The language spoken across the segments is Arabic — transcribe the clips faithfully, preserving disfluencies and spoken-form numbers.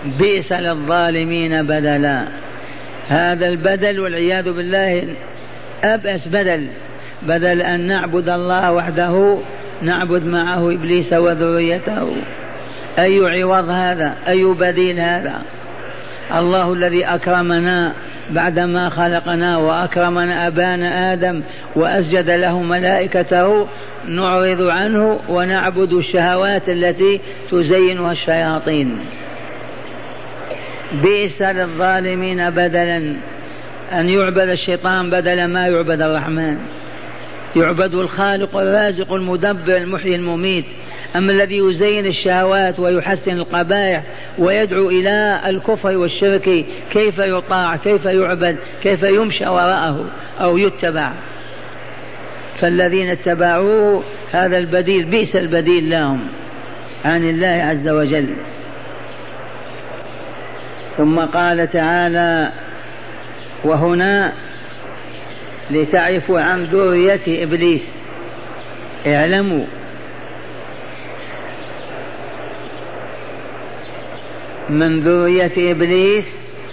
بئس للظالمين بدلا. هذا البدل والعياذ بالله أبأس بدل. بدل أن نعبد الله وحده نعبد معه إبليس وذريته. أي عوض هذا؟ أي بديل هذا؟ الله الذي أكرمنا بعدما خلقنا وأكرمنا أبانا آدم وأسجد له ملائكته نعرض عنه ونعبد الشهوات التي تزينها الشياطين. بئس للظالمين بدلا أن يعبد الشيطان بدل ما يعبد الرحمن. يعبد الخالق الرازق المدبر المحيي المميت. أما الذي يزين الشهوات ويحسن القبائح ويدعو إلى الكفر والشرك كيف يطاع؟ كيف يعبد؟ كيف يمشى وراءه أو يتبع؟ فالذين اتبعوه هذا البديل بئس البديل لهم عن الله عز وجل. ثم قال تعالى: وهنا لتعرفوا عن ذرية إبليس اعلموا من ذرية إبليس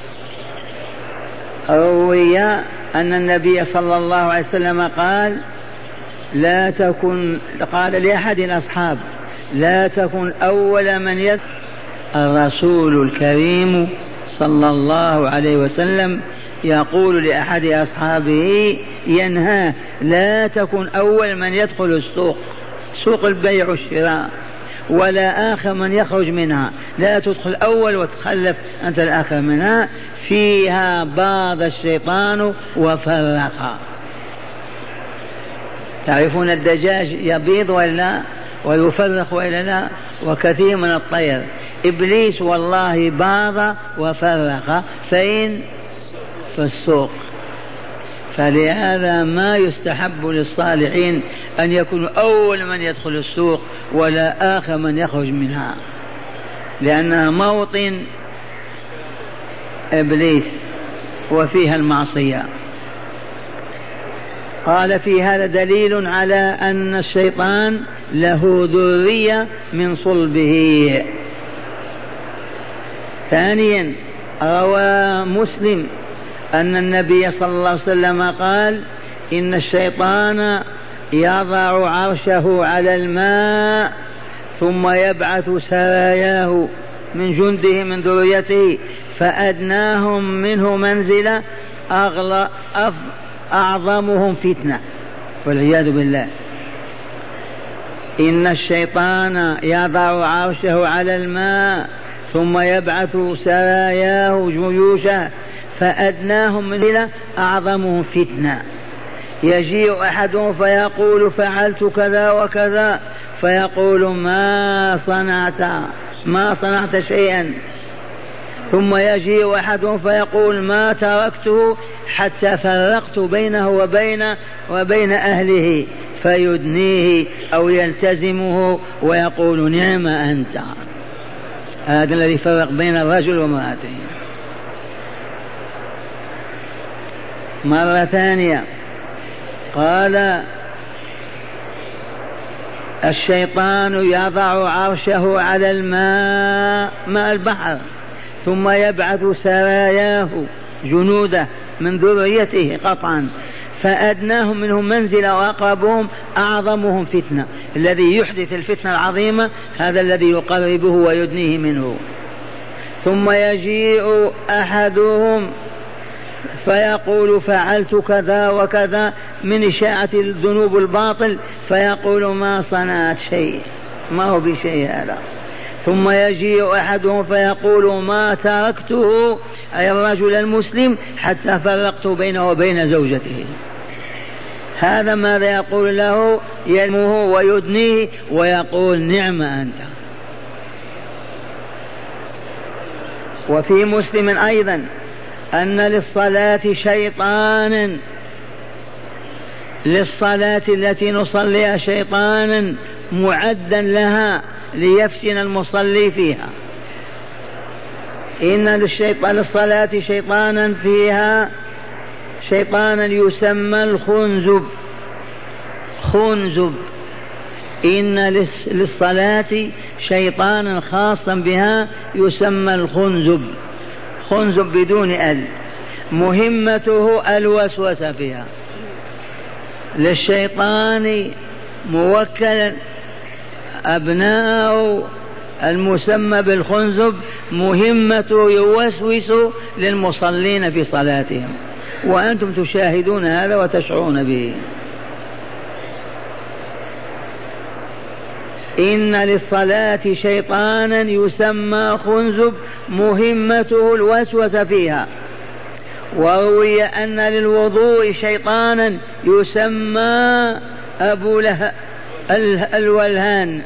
روي أن النبي صلى الله عليه وسلم قال لا تكن قال لأحد الأصحاب لا تكن أول من يدخل. الرسول الكريم صلى الله عليه وسلم يقول لأحد أصحابه ينهى لا تكن أول من يدخل السوق، سوق البيع والشراء، ولا آخر من يخرج منها. لا تدخل أول وتخلف أنت الآخر منها. فيها باض الشيطان وفرق. تعرفون الدجاج يبيض ولا ويفرق وإلا لا؟ وكثير من الطير. إبليس والله باض وفرق. فين؟ في السوق. فلهذا ما يستحب للصالحين أن يكونوا أول من يدخل السوق ولا آخر من يخرج منها، لأنها موطن إبليس وفيها المعصية. قال في هذا دليل على أن الشيطان له ذرية من صلبه. ثانيا روى مسلم أن النبي صلى الله عليه وسلم قال إن الشيطان يضع عرشه على الماء ثم يبعث سراياه من جنده من ذريته فأدناهم منه منزلة أغلى أعظمهم فتنة والعياذ بالله. إن الشيطان يضع عرشه على الماء ثم يبعث سراياه جيوشه فأدناهم منزلة أعظمهم فتنة. يجيء أحدهم فيقول فعلت كذا وكذا فيقول ما صنعت ما صنعت شيئا. ثم يجيء أحدهم فيقول ما تركته حتى فرقت بينه وبين وبين أهله فيدنيه أو يلتزمه ويقول نعم أنت. هذا الذي فرق بين الرجل وامرأته. مرة ثانية قال الشيطان يضع عرشه على الماء ماء البحر ثم يبعث سراياه جنوده من ذريته قطعا فأدناهم منهم منزلة وأقربهم أعظمهم فتنة. الذي يحدث الفتنة العظيمة هذا الذي يقربه ويدنيه منه. ثم يجيء أحدهم فيقول فعلت كذا وكذا من إشاعة الذنوب الباطل فيقول ما صنعت شيء ما هو بشيء هذا. ثم يجيء أحدهم فيقول ما تركته أي الرجل المسلم حتى فرقت بينه وبين زوجته. هذا ماذا يقول له؟ يلمه ويدنيه ويقول نعم أنت. وفي مسلم أيضا أن للصلاة شيطانا للصلاة التي نصليها شيطانا معدا لها ليفتن المصلي فيها. إن للشيطان للصلاة شيطانا فيها شيطانا يسمى الخنزب خنزب. إن للصلاة شيطانا خاصا بها يسمى الخنزب، خنزب بدون ال، مهمته الوسوسة فيها. للشيطان موكلا أبناء المسمى بالخنزب مهمته يوسوس للمصلين في صلاتهم، وأنتم تشاهدون هذا وتشعرون به. إن للصلاة شيطانا يسمى خنزب مهمته الوسوسة فيها. وروي أن للوضوء شيطانا يسمى أبو له الولهان،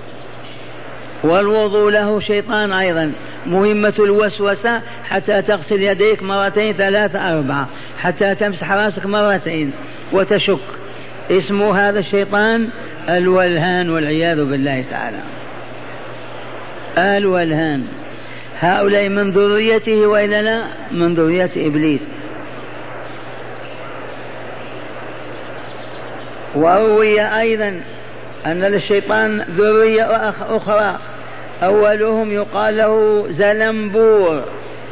والوضوء له شيطان أيضا مهمة الوسوسة، حتى تغسل يديك مرتين ثلاثة أربعة، حتى تمسح راسك مرتين وتشك. اسم هذا الشيطان الولهان والعياذ بالله تعالى. الولهان هؤلاء من ذريته وإلا لا؟ من ذرية إبليس. وروي أيضا أن للشيطان ذرية أخرى أولهم يقال له زلنبور،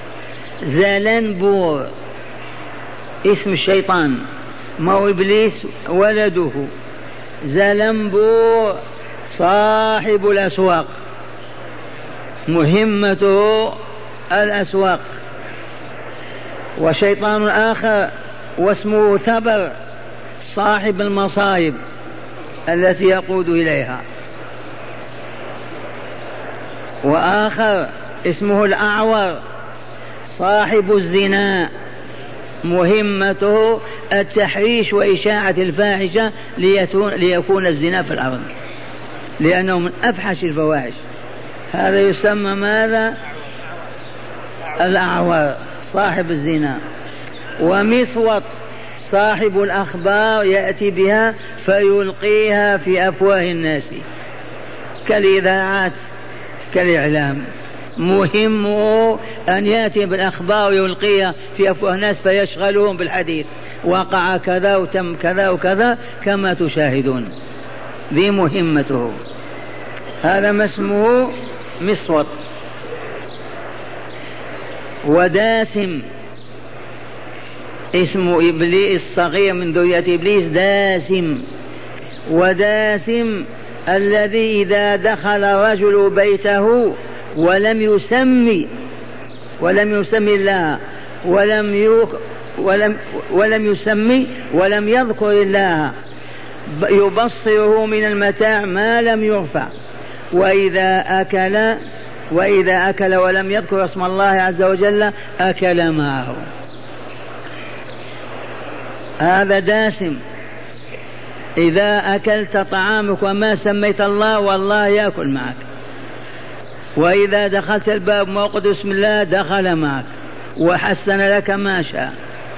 زلنبور اسم الشيطان، ما هو إبليس ولده. زلنبور صاحب الأسواق، مهمته الأسواق. وشيطان آخر واسمه تبر صاحب المصائب التي يقود إليها. وآخر اسمه الأعور صاحب الزنا، مهمته التحريش وإشاعة الفاحشة ليكون الزنا في الأرض، لأنه من أفحش الفواحش. هذا يسمى ماذا؟ الأعور صاحب الزنا. ومسوط صاحب الأخبار يأتي بها فيلقيها في أفواه الناس كالإذاعات كالإعلام، مهمه أن يأتي بالأخبار ويلقيها في أفواه الناس فيشغلهم بالحديث، وقع كذا وتم كذا وكذا كما تشاهدون. ذي مهمته. هذا ما اسمه مسوط. وداسم اسم إبليس الصغير من ذرية إبليس داسم. وداسم الذي إذا دخل رجل بيته ولم يسمي ولم يسمي الله ولم يك ولم ولم يسمي ولم يذكر الله يبصره من المتاع ما لم يرفع. وإذا أكل وإذا أكل ولم يذكر اسم الله عز وجل أكل معه. هذا داسم. إذا أكلت طعامك وما سميت الله والله يأكل معك. وإذا دخلت الباب موقد اسم الله دخل معك وحسن لك ما شاء.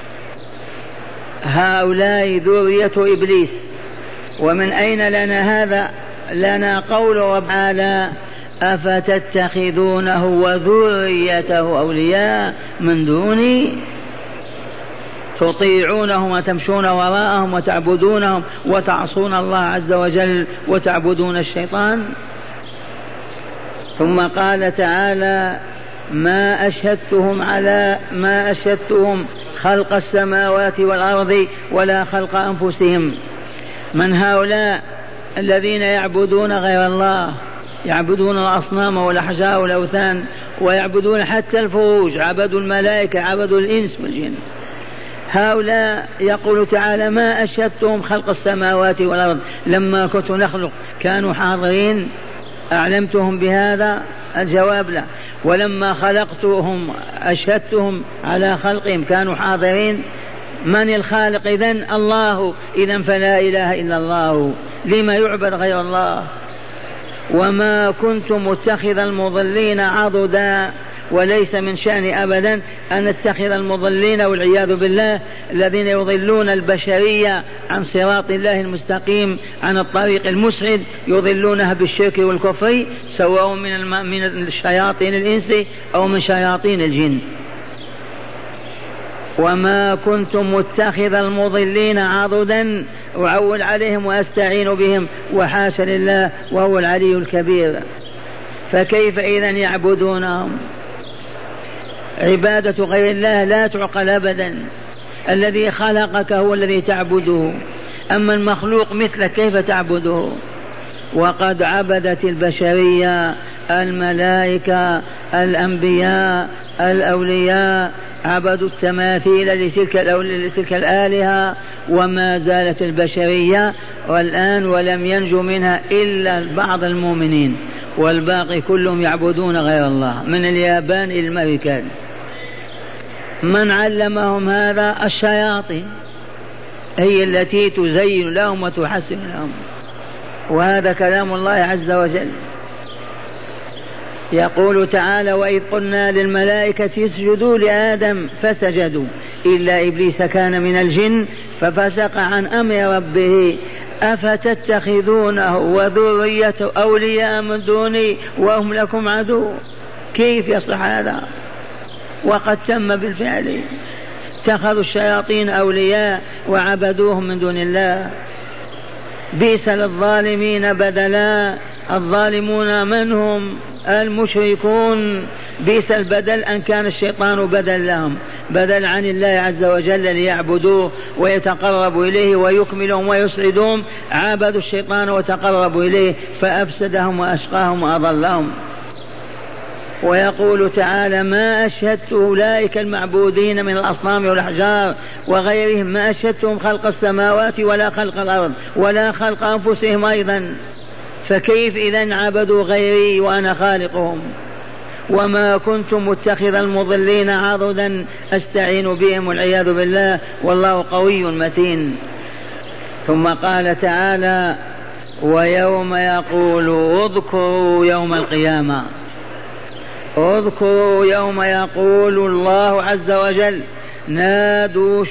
هؤلاء ذرية إبليس. ومن أين لنا هذا؟ لنا قول رب تعالى أفتتخذونه وذريته أولياء من دوني تطيعونهم وتمشون وراءهم وتعبدونهم وتعصون الله عز وجل وتعبدون الشيطان. ثم قال تعالى ما أشهدتهم على ما أشهدتهم خلق السماوات والأرض ولا خلق أنفسهم. من هؤلاء الذين يعبدون غير الله، يعبدون الأصنام والأحجار والأوثان، ويعبدون حتى الفروج، عبدوا الملائكة، عبدوا الإنس والجن. هؤلاء يقول تعالى ما أشهدتهم خلق السماوات والأرض، لما كنت نخلق كانوا حاضرين؟ أعلمتهم بهذا؟ الجواب لا. ولما خلقتهم أشهدتهم على خلقهم كانوا حاضرين؟ من الخالق إذن؟ الله. إذن فلا إله إلا الله، لما يعبد غير الله؟ وما كنت متخذ المضلين عضدا، وليس من شأن أبدا أن نتخذ المضلين والعياذ بالله الذين يضلون البشرية عن صراط الله المستقيم، عن الطريق المسعد، يضلونها بالشرك والكفر، سواء من الم... من الشياطين الإنس أو من شياطين الجن. وما كنت متخذ المضلين عضدا أعول عليهم وأستعين بهم، وحاشا لله وهو العلي الكبير. فكيف إذن يعبدونهم؟ عبادة غير الله لا تعقل أبدا. الذي خلقك هو الذي تعبده، أما المخلوق مثلك كيف تعبده؟ وقد عبدت البشرية الملائكة الأنبياء الأولياء، عبدوا التماثيل لتلك, لتلك الآلهة، وما زالت البشرية والآن ولم ينجو منها إلا بعض المؤمنين، والباقي كلهم يعبدون غير الله من اليابان إلى الأمريكان. من علمهم هذا؟ الشياطين، هي التي تزين لهم وتحسن لهم. وهذا كلام الله عز وجل. يقول تعالى: وإذ قلنا للملائكة اسجدوا لآدم فسجدوا إلا إبليس كان من الجن ففسق عن أمر ربه أفتتخذونه وذريته أولياء من دوني وهم لكم عدو. كيف يصلح هذا؟ وقد تم بالفعل. اتخذوا الشياطين أولياء وعبدوهم من دون الله. بئس للظالمين بدلا. الظالمون من هم؟ المشركون. بئس البدل أن كان الشيطان بدل لهم، بدل عن الله عز وجل ليعبدوه ويتقربوا إليه ويكملهم ويسعدهم. عبدوا الشيطان وتقربوا إليه فأفسدهم وأشقاهم وأضلهم. ويقول تعالى: ما أشهدت أولئك المعبودين من الأصنام والأحجار وغيرهم ما أشهدتهم خلق السماوات ولا خلق الأرض ولا خلق أنفسهم أيضا. فكيف إذن عبدوا غيري وأنا خالقهم؟ وما كنت متخذ المضلين عضدا أستعين بهم والعياذ بالله والله قوي متين. ثم قال تعالى: ويوم يقول اذكروا يوم القيامة. اذكروا يوم يقول الله عز وجل: نادوا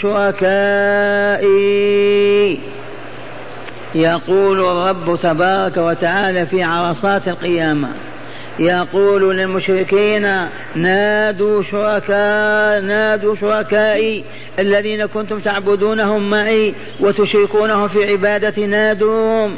شركائي. يقول الرب تبارك وتعالى في عرصات القيامة، يقول للمشركين: نادوا شركاء نادوا شركائي الذين كنتم تعبدونهم معي وتشركونهم في عبادتي، نادوهم.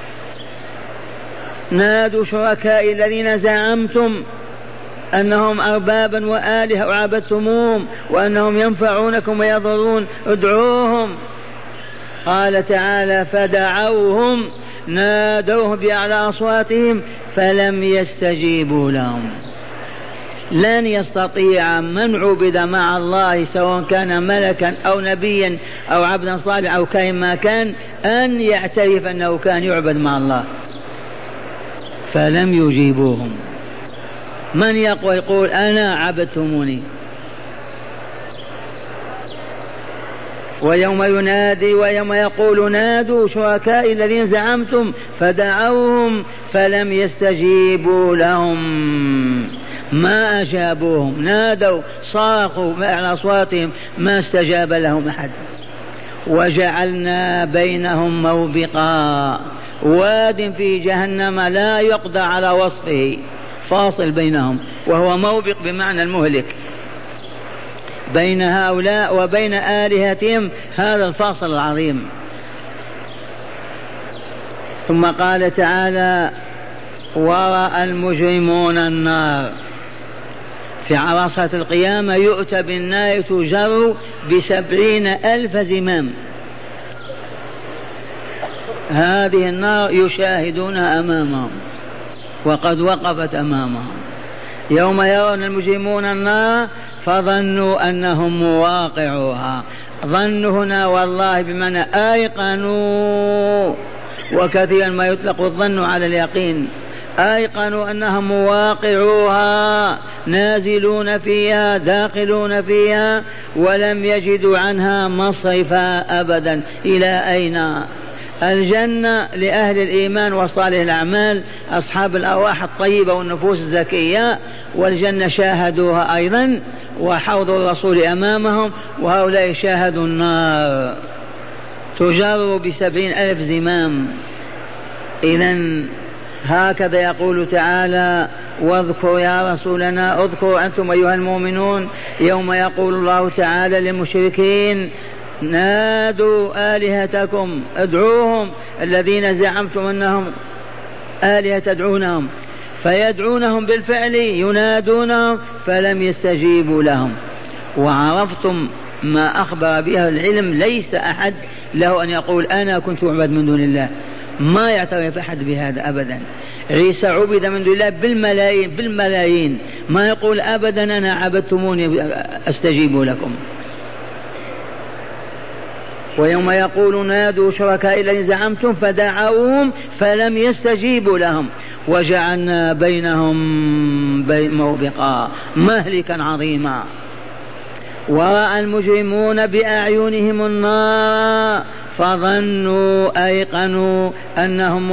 نادوا شركائي الذين زعمتم أنهم أربابا وآلهة وعبدتموهم وأنهم ينفعونكم ويضرون، ادعوهم. قال تعالى: فدعوهم نادوهم بأعلى أصواتهم فلم يستجيبوا لهم. لن يستطيع من عبد مع الله سواء كان ملكا أو نبيا أو عبدا صالحا أو كائن ما كان أن يعترف أنه كان يعبد مع الله، فلم يجيبوهم. من يقول يقول أنا عبدتموني؟ ويوم ينادي ويوم يقول: نادوا شركائي الذين زعمتم فدعوهم فلم يستجيبوا لهم. ما أجابوهم، نادوا صاخوا على أصواتهم ما استجاب لهم أحد. وجعلنا بينهم موبقا، واد في جهنم لا يقضى على وصفه، فاصل بينهم، وهو موبق بمعنى المهلك، بين هؤلاء وبين آلهتهم، هذا الفاصل العظيم. ثم قال تعالى: ورأى المجرمون النار. في عرصات القيامة يؤتى بالنار تجر بسبعين ألف زمام. هذه النار يشاهدونها أمامهم وقد وقفت أمامهم. يوم يرون المجرمون النار فظنوا أنهم مواقعوها. ظنوا هنا والله بمعنى أيقنوا، وكثيرا ما يطلق الظن على اليقين. أيقنوا أنهم مواقعوها، نازلون فيها داخلون فيها، ولم يجدوا عنها مصرفا أبدا. إلى أين؟ الجنة لأهل الإيمان وصالح الأعمال أصحاب الأرواح الطيبة والنفوس الزكية، والجنة شاهدوها أيضا، وحوض الرسول أمامهم، وهؤلاء شاهدوا النار تجر بسبعين ألف زمام. إذن هكذا يقول تعالى: واذكر يا رسولنا، اذكروا أنتم أيها المؤمنون يوم يقول الله تعالى للمشركين: نادوا آلهتكم، ادعوهم الذين زعمتم أنهم آلهة تدعونهم، فيدعونهم بالفعل ينادونهم فلم يستجيبوا لهم. وعرفتم ما أخبر بها العلم، ليس أحد له أن يقول أنا كنت أعبد من دون الله، ما يعترف أحد بهذا أبدا. عيسى عبد من دون الله بالملايين بالملايين، ما يقول أبدا أنا عبدتموني أستجيب لكم. ويوم يقول نادوا شركاء الذين زعمتم فدعوهم فلم يستجيبوا لهم وجعلنا بينهم موبقا مهلكا عظيما. ورأى المجرمون بأعينهم النار فظنوا أيقنوا أنهم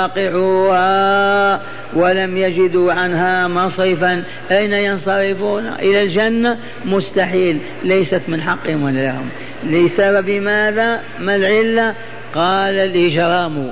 مواقعوها ولم يجدوا عنها مصرفا. أين ينصرفون؟ إلى الجنة؟ مستحيل، ليست من حقهم ولا لهم. لسبب ماذا؟ ما العلة؟ قال الإجرام.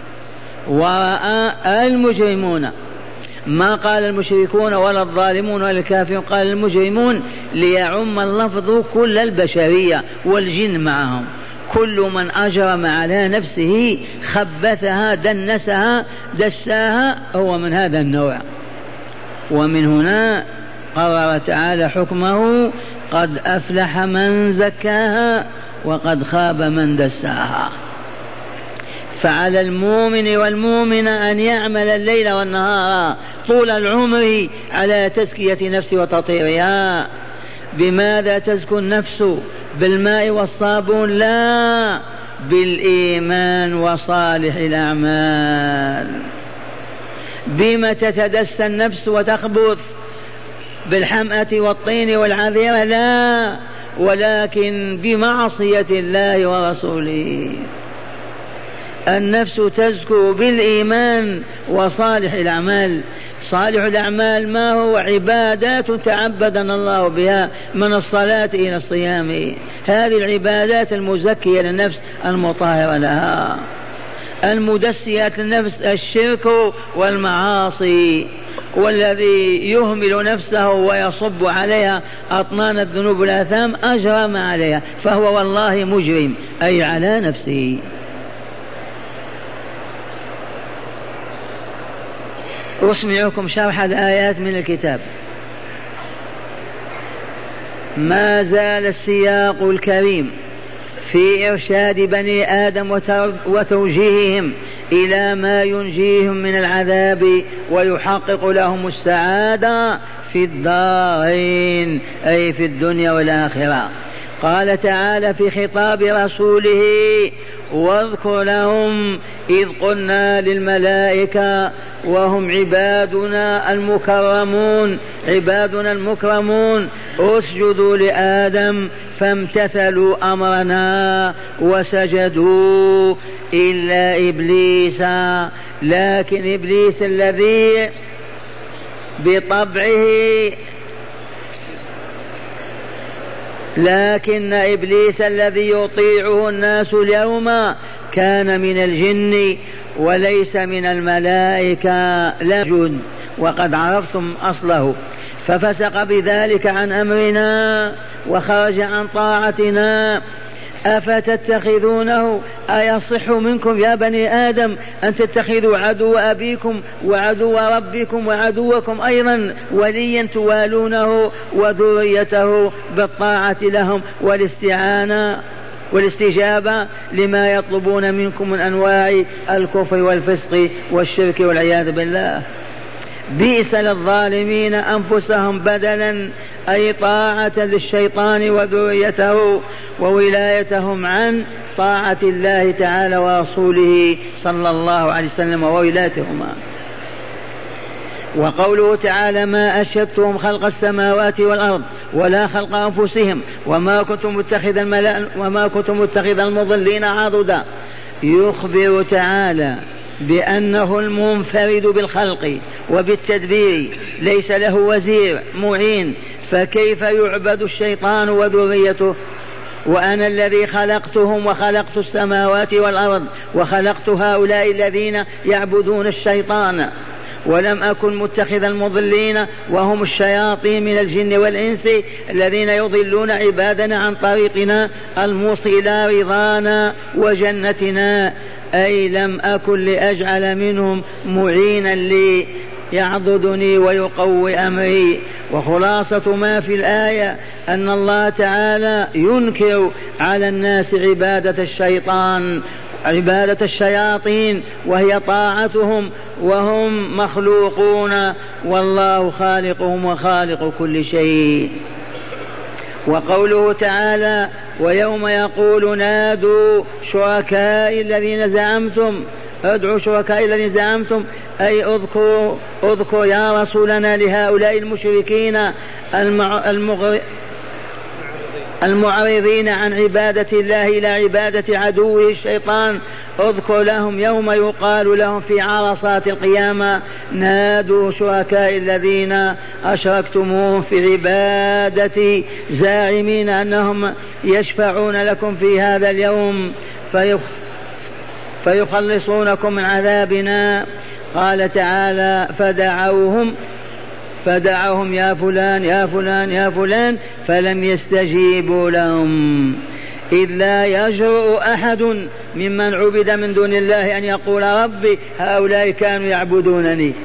ورأى المجرمون، ما قال المشركون ولا الظالمون ولا الكافرون، قال المجرمون ليعم اللفظ كل البشرية والجن معهم. كل من أجرم على نفسه خبثها دنسها دساها هو من هذا النوع. ومن هنا قرر تعالى حكمه قد أفلح من زكاها وقد خاب من دساها. فعلى المؤمن والمؤمن أن يعمل الليل والنهار طول العمر على تزكية نفسه وتطهيرها. بماذا تزكو النفس؟ بالماء والصابون؟ لا، بالإيمان وصالح الأعمال. بما تتدسى النفس وتخبث؟ بالحمأة والطين والعذيرة؟ لا، ولكن بمعصية الله ورسوله. النفس تزكو بالإيمان وصالح الأعمال. صالح الأعمال ما هو؟ عبادات تعبدنا الله بها من الصلاة إلى الصيام، هذه العبادات المزكية للنفس المطهرة لها. المدسيات للنفس الشرك والمعاصي، والذي يهمل نفسه ويصب عليها أطنان الذنوب والآثام أجرم عليها فهو والله مجرم، أي على نفسه. أسمعكم شرح الآيات من الكتاب. ما زال السياق الكريم في إرشاد بني آدم وتوجيههم إلى ما ينجيهم من العذاب ويحقق لهم السعادة في الدارين، أي في الدنيا والآخرة. قال تعالى في خطاب رسوله: واذكر لهم إذ قلنا للملائكة وهم عبادنا المكرمون عبادنا المكرمون اسجدوا لآدم فامتثلوا أمرنا وسجدوا إلا إبليس. لكن إبليس الذي بطبعه لكن إبليس الذي يطيعه الناس اليوم كان من الجن وليس من الملائكة لا جن، وقد عرفتم أصله. ففسق بذلك عن أمرنا وخرج عن طاعتنا. أفتتخذونه؟ أيصح منكم يا بني آدم أن تتخذوا عدو أبيكم وعدو ربكم وعدوكم أيضا وليا توالونه وذريته بالطاعة لهم والاستعانة والاستجابة لما يطلبون منكم من أنواع الكفر والفسق والشرك والعياذ بالله؟ بئس للظالمين أنفسهم بدلا، أي طاعة للشيطان وذريته وولايتهم عن طاعة الله تعالى ورسوله صلى الله عليه وسلم وولايتهما. وقوله تعالى: ما أشهدتهم خلق السماوات والأرض ولا خلق أنفسهم وما كنت متخذ الملائكة وما كنت متخذ المضلين عضدا. يخبر تعالى بأنه المنفرد بالخلق وبالتدبير، ليس له وزير معين، فكيف يعبد الشيطان وذريته؟ وأنا الذي خلقتهم وخلقت السماوات والأرض وخلقت هؤلاء الذين يعبدون الشيطان، ولم أكن متخذ المضلين وهم الشياطين من الجن والإنس الذين يضلون عبادنا عن طريقنا الموصل إلى رضانا وجنتنا. أي لم أكن لأجعل منهم معينا يعضدني ويقوي أمري. وخلاصة ما في الآية أن الله تعالى ينكر على الناس عبادة الشيطان، عبادة الشياطين، وهي طاعتهم وهم مخلوقون والله خالقهم وخالق كل شيء. وقوله تعالى ويوم يقول نادوا شركائي الذين زعمتم، ادعوا شركائي الذين زعمتم، أي اذكروا اذكر يا رسولنا لهؤلاء المشركين المغ... المعرضين عن عبادة الله إلى عبادة عدوه الشيطان، اذكر لهم يوم يقال لهم في عرصات القيامة نادوا شركاء الذين أشركتموهم في عبادتي زاعمين أنهم يشفعون لكم في هذا اليوم فيخ فيخلصونكم من عذابنا. قال تعالى فدعوهم فدعوهم يا فلان يا فلان يا فلان فلم يستجيبوا لهم. إذ لا يجرؤ أحد ممن عبد من دون الله أن يقول ربي هؤلاء كانوا يعبدونني.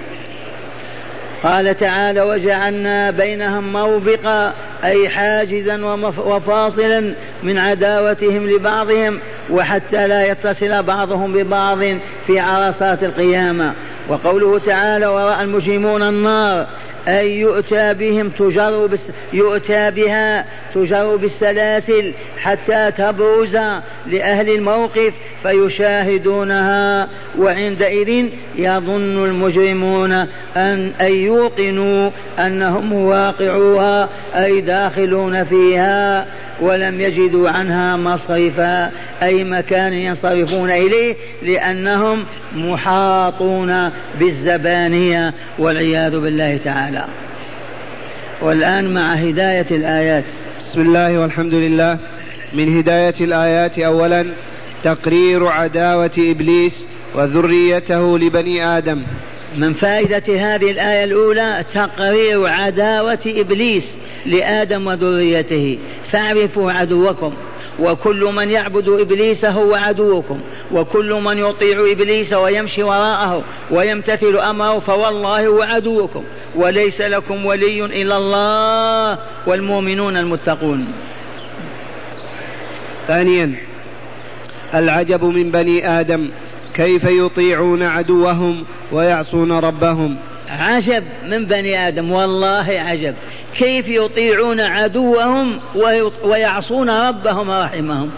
قال تعالى وجعلنا بينهم موبقا، أي حاجزا وفاصلا من عداوتهم لبعضهم وحتى لا يتصل بعضهم ببعض في عرصات القيامة. وقوله تعالى ورأى المجرمون النار، أي يؤتى بهم تجر بس يؤتى بها تجر بالسلاسل حتى تبرز لأهل الموقف فيشاهدونها، وعندئذ يظن المجرمون أن أن يوقنوا أنهم واقعوها أي داخلون فيها ولم يجدوا عنها مصرفا، أي مكان ينصرفون إليه لأنهم محاطون بالزبانية والعياذ بالله تعالى. والآن مع هداية الآيات. بسم الله والحمد لله. من هداية الآيات أولا تقرير عداوة إبليس وذريته لبني آدم. من فائدة هذه الآية الأولى تقرير عداوة إبليس لآدم وذريته، فاعرفوا عدوكم، وكل من يعبد إبليس هو عدوكم، وكل من يطيع إبليس ويمشي وراءه ويمتثل أمره فوالله هو عدوكم، وليس لكم ولي إلا الله والمؤمنون المتقون. ثانيا العجب من بني آدم كيف يطيعون عدوهم ويعصون ربهم. عجب من بني آدم، والله عجب كيف يطيعون عدوهم ويعصون ربهم رحمهم.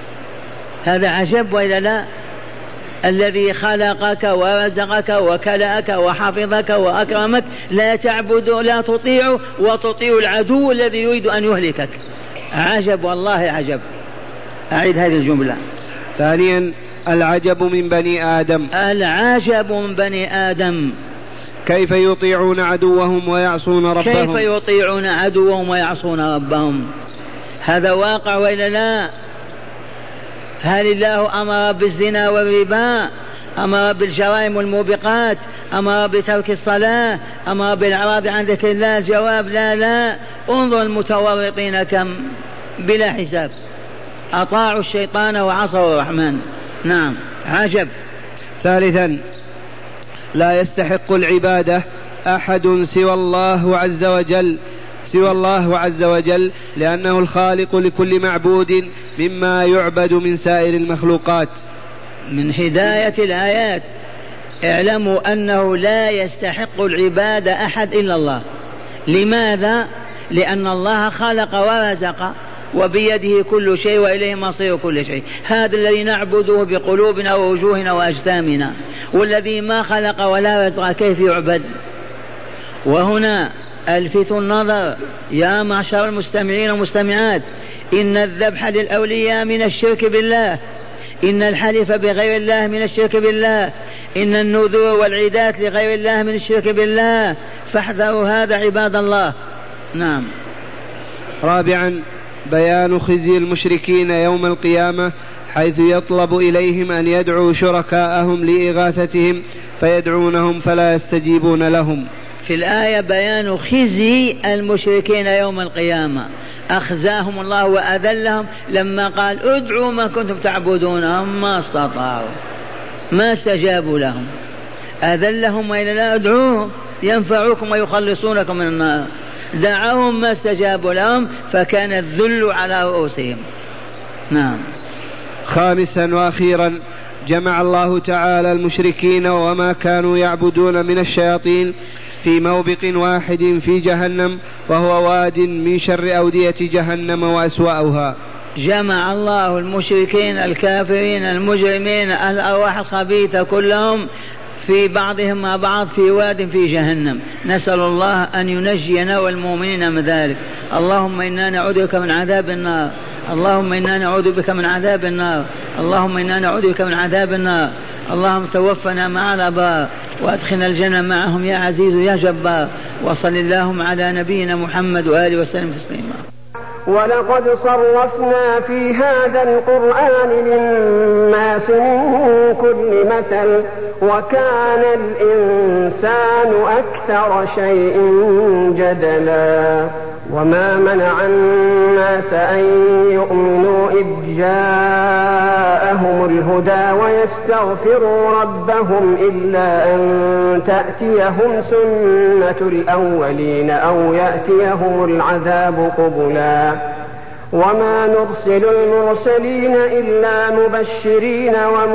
هذا عجب وإلا لا؟ الذي خلقك ورزقك وكلأك وحفظك وأكرمك لا تعبد لا تطيعه وتطيع العدو الذي يريد أن يهلكك. عجب والله عجب. أعيد هذه الجملة. ثانيا العجب من بني آدم العجب من بني آدم كيف يطيعون عدوهم ويعصون ربهم. كيف يطيعون عدوهم ويعصون ربهم. هذا واقع وإلا لا؟ هل الله أمر بالزنا والربا، أمر بالجرائم والموبقات، أمر بترك الصلاة، أمر بالإعراض عن ذكر الله؟ الجواب لا لا. انظر المتورطين كم بلا حساب أطاعوا الشيطان وعصوا الرحمن. نعم عجب. ثالثا لا يستحق العبادة أحد سوى الله عز وجل سوى الله عز وجل لأنه الخالق لكل معبود مما يعبد من سائر المخلوقات. من هداية الآيات اعلموا أنه لا يستحق العبادة أحد إلا الله. لماذا؟ لأن الله خلق ورزق وبيده كل شيء وإليه مصير كل شيء. هذا الذي نعبده بقلوبنا ووجوهنا وأجسامنا، والذي ما خلق ولا رزق كيف يعبد؟ وهنا ألفت النظر يا معشر المستمعين والمستمعات، إن الذبح للأولياء من الشرك بالله، إن الحلف بغير الله من الشرك بالله، إن النذور والعيدات لغير الله من الشرك بالله، فاحذروا هذا عباد الله. نعم. رابعا بيان خزي المشركين يوم القيامة حيث يطلب إليهم أن يدعوا شركاءهم لإغاثتهم فيدعونهم فلا يستجيبون لهم. في الآية بيان خزي المشركين يوم القيامة، أخزاهم الله وأذلهم لما قال ادعوا ما كنتم تعبدونهم ما استطاعوا، ما استجابوا لهم، أذلهم وإلا لا؟ ادعوهم ينفعوكم ويخلصونكم من النار. دعوهم ما استجابوا لهم فكان الذل على رؤوسهم. نعم. خامسا وأخيرا جمع الله تعالى المشركين وما كانوا يعبدون من الشياطين في موبق واحد في جهنم وهو واد من شر أودية جهنم وأسوأها. جمع الله المشركين الكافرين المجرمين الأرواح الخبيثة كلهم في بعضهم مع بعض في واد في جهنم. نسأل الله أن ينجينا والمؤمنين من ذلك. اللهم إنا نعوذ بك من عذاب النار، اللهم إنا نعوذ بك من عذاب النار، اللهم إنا نعوذ بك من عذاب النار. اللهم توفنا مع الأبرار وأدخلنا الجنة معهم يا عزيز يا جبار. وصل اللهم على نبينا محمد وآله وسلم تسليما. ولقد صرفنا في هذا القرآن للناس من كل مثل وكان الإنسان أكثر شيء جدلا. وما منع الناس أن يؤمنوا إذ جاءهم الهدى ويستغفروا ربهم إلا أن تأتيهم سنة الأولين أو يأتيهم العذاب قبلا. وما نرسل المرسلين إلا مبشرين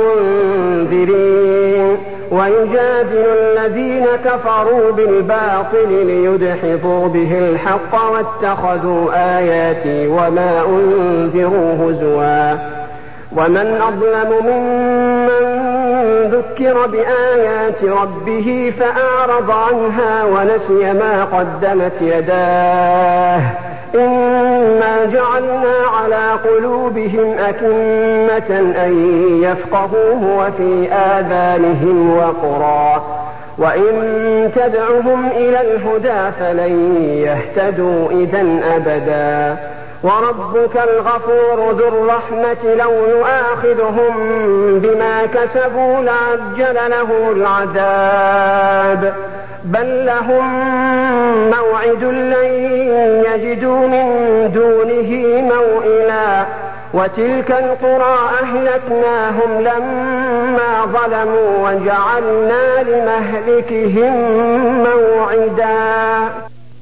ومنذرين ويجادل الذين كفروا بالباطل ليدحضوا به الحق واتخذوا آياتي وما أنذروا هزوا. ومن أظلم ممن ذكر بآيات ربه فأعرض عنها ونسي ما قدمت يداه إنا جعلنا على قلوبهم أكنة أن يفقهوه وفي آذانهم وقرا وإن تدعهم إلى الهدى فلن يهتدوا إذن أبدا. وربك الغفور ذو الرحمة لو يؤاخذهم بما كسبوا لعجل لهم العذاب بل لهم موعد لن يجدوا من دونه موئلا. وتلك القرى أهلكناهم لما ظلموا وجعلنا لمهلكهم موعدا.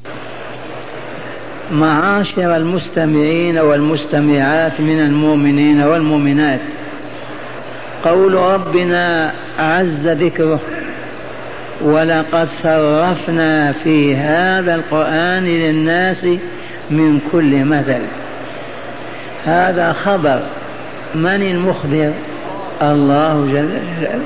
معاشر المستمعين والمستمعات من المؤمنين والمؤمنات، قول ربنا عز ذكره ولقد صرفنا في هذا القرآن للناس من كل مثل، هذا خبر. من المخبر؟ الله جل جلاله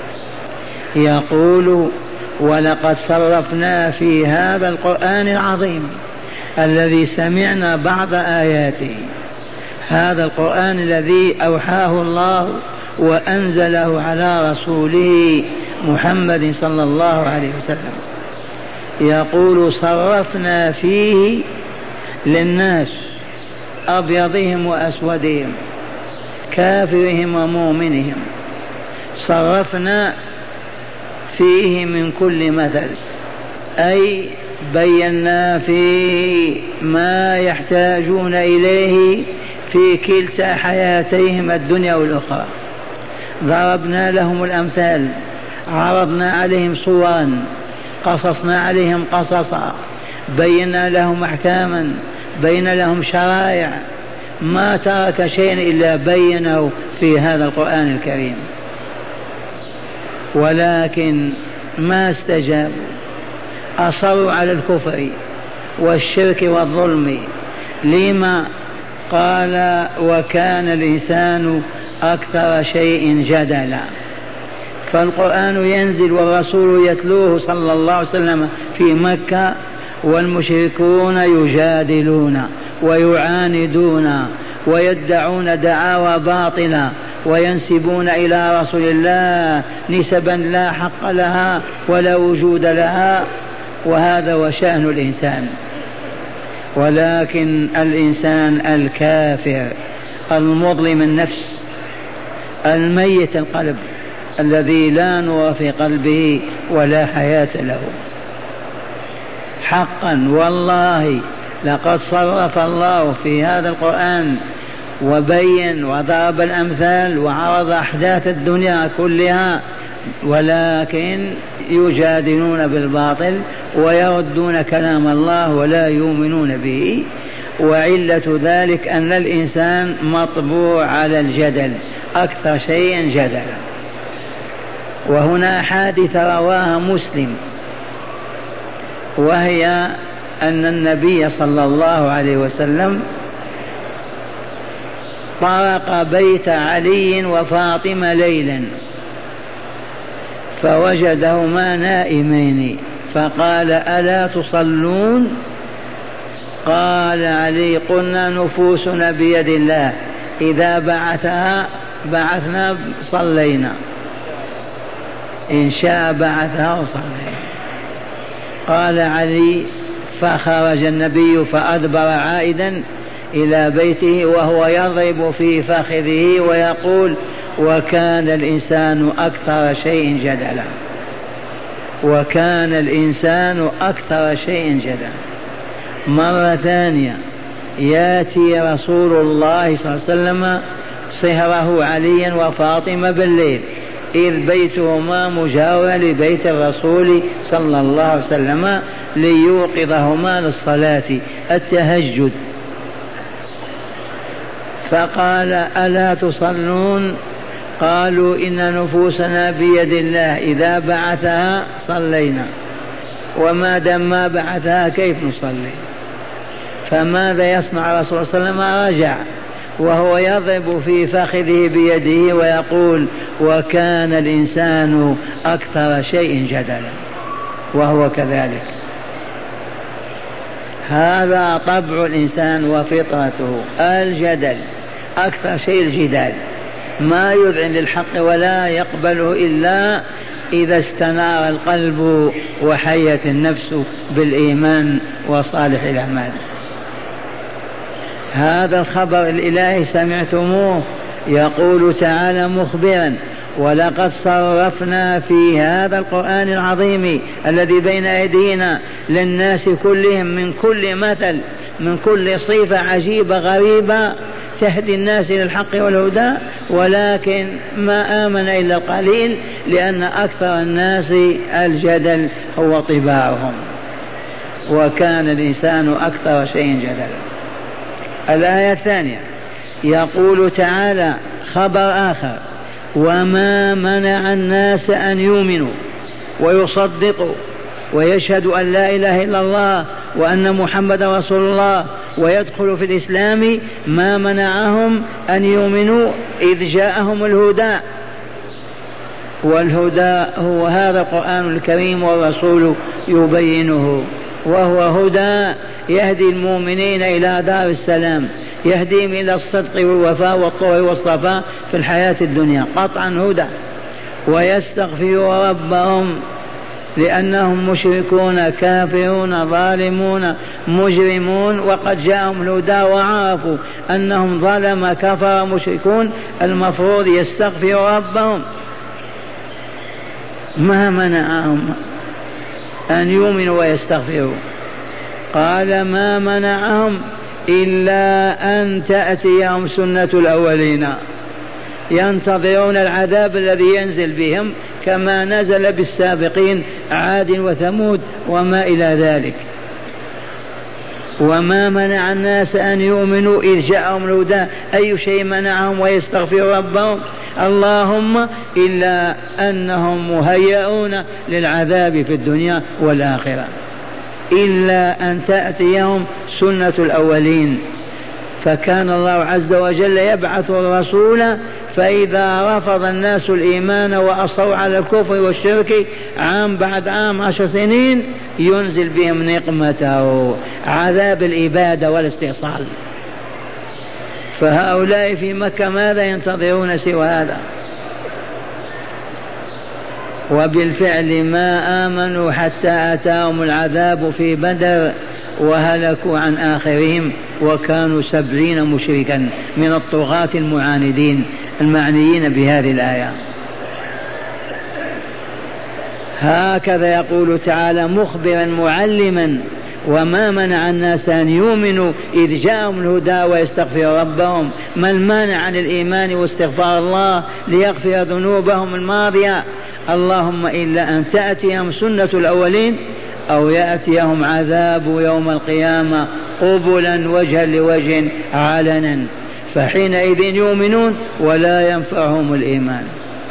يقول ولقد صرفنا في هذا القرآن العظيم الذي سمعنا بعض آياته، هذا القرآن الذي أوحاه الله وأنزله على رسوله محمد صلى الله عليه وسلم. يقول صرفنا فيه للناس أبيضهم وأسودهم كافرهم ومؤمنهم، صرفنا فيه من كل مثل، أي بينا فيه ما يحتاجون إليه في كلتا حياتيهم الدنيا والأخرى. ضربنا لهم الأمثال، عرضنا عليهم صورا، قصصنا عليهم قصصا، بينا لهم أحكاما، بين لهم شرائع، ما ترك شيئا إلا بينه في هذا القرآن الكريم. ولكن ما استجابوا، أصروا على الكفر والشرك والظلم. لما؟ قال وكان الإنسان أكثر شيء جدلا. فالقرآن ينزل والرسول يتلوه صلى الله عليه وسلم في مكة والمشركون يجادلون ويعاندون ويدعون دعاوى باطلة وينسبون إلى رسول الله نسبا لا حق لها ولا وجود لها، وهذا وشأن الإنسان. ولكن الإنسان الكافر المظلم النفس الميت القلب الذي لا نور في قلبه ولا حياة له، حقا والله لقد صرف الله في هذا القرآن وبين وضرب الأمثال وعرض أحداث الدنيا كلها ولكن يجادلون بالباطل ويردون كلام الله ولا يؤمنون به. وعلة ذلك أن الإنسان مطبوع على الجدل أكثر شيء جدلا. وهنا حادثة رواها مسلم، وهي أن النبي صلى الله عليه وسلم طرق بيت علي وفاطمة ليلا فوجدهما نائمين فقال: ألا تصلون؟ قال علي: قلنا نفوسنا بيد الله، إذا بعثها بعثنا صلينا، إن شاء بعثها وصلينا. قال علي: فخرج النبي فأدبر عائدا إلى بيته وهو يضرب في فخذه ويقول: وكان الإنسان أكثر شيء جدلا، وكان الإنسان أكثر شيء جدلا. مرة ثانية ياتي رسول الله صلى الله عليه وسلم صهره عليا وفاطمة بالليل، إذ بيتهما مجاور لبيت الرسول صلى الله عليه وسلم ليوقظهما للصلاة التهجد. فقال: ألا تصلون؟ قالوا: إن نفوسنا بيد الله، إذا بعثها صلينا، وما دام ما بعثها كيف نصلي؟ فماذا يصنع الرسول صلى الله عليه وسلم؟ رجع وهو يضرب في فخذه بيده ويقول: وكان الإنسان أكثر شيء جدلا، وهو كذلك. هذا طبع الإنسان وفطرته، الجدل، أكثر شيء الجدال، ما يذعن للحق ولا يقبله إلا إذا استنار القلب وحيت النفس بالإيمان وصالح الأعمال. هذا الخبر الإلهي سمعتموه، يقول تعالى مخبرا: ولقد صرفنا في هذا القرآن العظيم الذي بين أيدينا للناس كلهم من كل مثل، من كل صفة عجيبة غريبة تهدي الناس إلى الحق والهدى، ولكن ما آمن إلا القليل، لأن أكثر الناس الجدل هو طباعهم. وكان الإنسان أكثر شيء جدلا. الآية الثانية يقول تعالى خبر آخر: وما منع الناس أن يؤمنوا ويصدقوا ويشهدوا أن لا إله إلا الله وأن محمد رسول الله ويدخلوا في الإسلام، ما منعهم أن يؤمنوا إذ جاءهم الهدى. والهدى هو هذا القرآن الكريم والرسول يبينه، وهو هدى يهدي المؤمنين إلى دار السلام، يهديهم إلى الصدق والوفاء والطهر والصفاء في الحياة الدنيا، قطعا هدى. ويستغفروا ربهم لأنهم مشركون كافرون ظالمون مجرمون، وقد جاءهم الهدى وعرفوا أنهم ظلم كفر مشركون، المفروض يستغفروا ربهم. ما منعهم أن يؤمنوا ويستغفروا؟ قال: ما منعهم إلا أن تأتيهم سنة الأولين، ينتظرون العذاب الذي ينزل بهم كما نزل بالسابقين عاد وثمود وما إلى ذلك. وما منع الناس أن يؤمنوا إذ جاءهم الهدى، أي شيء منعهم ويستغفروا ربهم؟ اللهم إلا أنهم مهيئون للعذاب في الدنيا والآخرة، إلا أن تأتيهم سنة الأولين. فكان الله عز وجل يبعث الرسول، فإذا رفض الناس الإيمان وأصروا على الكفر والشرك عام بعد عام عشر سنين ينزل بهم نقمته، عذاب الإبادة والاستئصال. فهؤلاء في مكة ماذا ينتظرون سوى هذا؟ وبالفعل ما آمنوا حتى أتاهم العذاب في بدر وهلكوا عن آخرهم، وكانوا سبعين مشركا من الطغاة المعاندين المعنيين بهذه الآية. هكذا يقول تعالى مخبرا معلما: وما منع الناس أن يؤمنوا إذ جاءهم الهدى ويستغفروا ربهم. ما المانع عن الإيمان واستغفار الله ليغفر ذنوبهم الماضية؟ اللهم إلا أن تأتيهم سنة الأولين أو يأتيهم عذاب يوم القيامة قبلا وجها لوجه علنا، فحينئذ يؤمنون ولا ينفعهم الإيمان.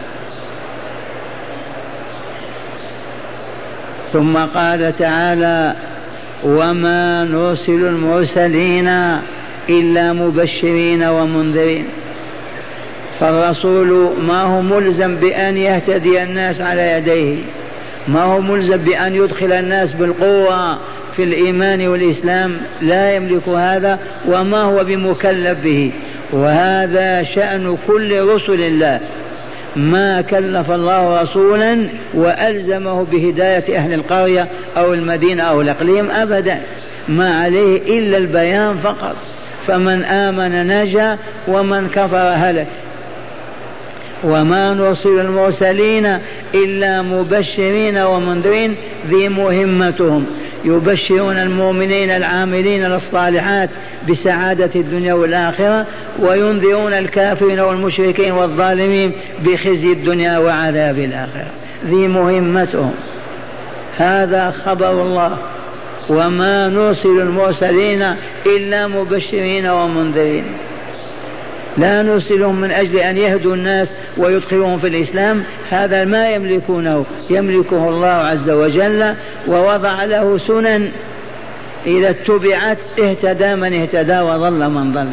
ثم قال تعالى وما نرسل المرسلين إلا مبشرين ومنذرين. فالرسول ما هو ملزم بأن يهتدي الناس على يديه، ما هو ملزم بأن يدخل الناس بالقوة في الإيمان والإسلام، لا يملك هذا وما هو بمكلف به. وهذا شأن كل رسل الله، ما كلف الله رسولا وألزمه بهداية أهل القرية أو المدينة أو الإقليم أبدا، ما عليه إلا البيان فقط. فمن آمن نجا ومن كفر هلك. وما نرسل المرسلين إلا مبشرين ومنذرين، ذي مهمتهم، يبشرون المؤمنين العاملين للصالحات بسعادة الدنيا والآخرة، وينذرون الكافرين والمشركين والظالمين بخزي الدنيا وعذاب الآخرة. ذي مهمتهم، هذا خبر الله. وما نرسل المرسلين إلا مبشرين ومنذرين، لا نرسلهم من أجل أن يهدوا الناس ويدخلهم في الإسلام، هذا ما يملكونه، يملكه الله عز وجل، ووضع له سنن إذا اتبعت اهتدى من اهتدى وضل من ضل.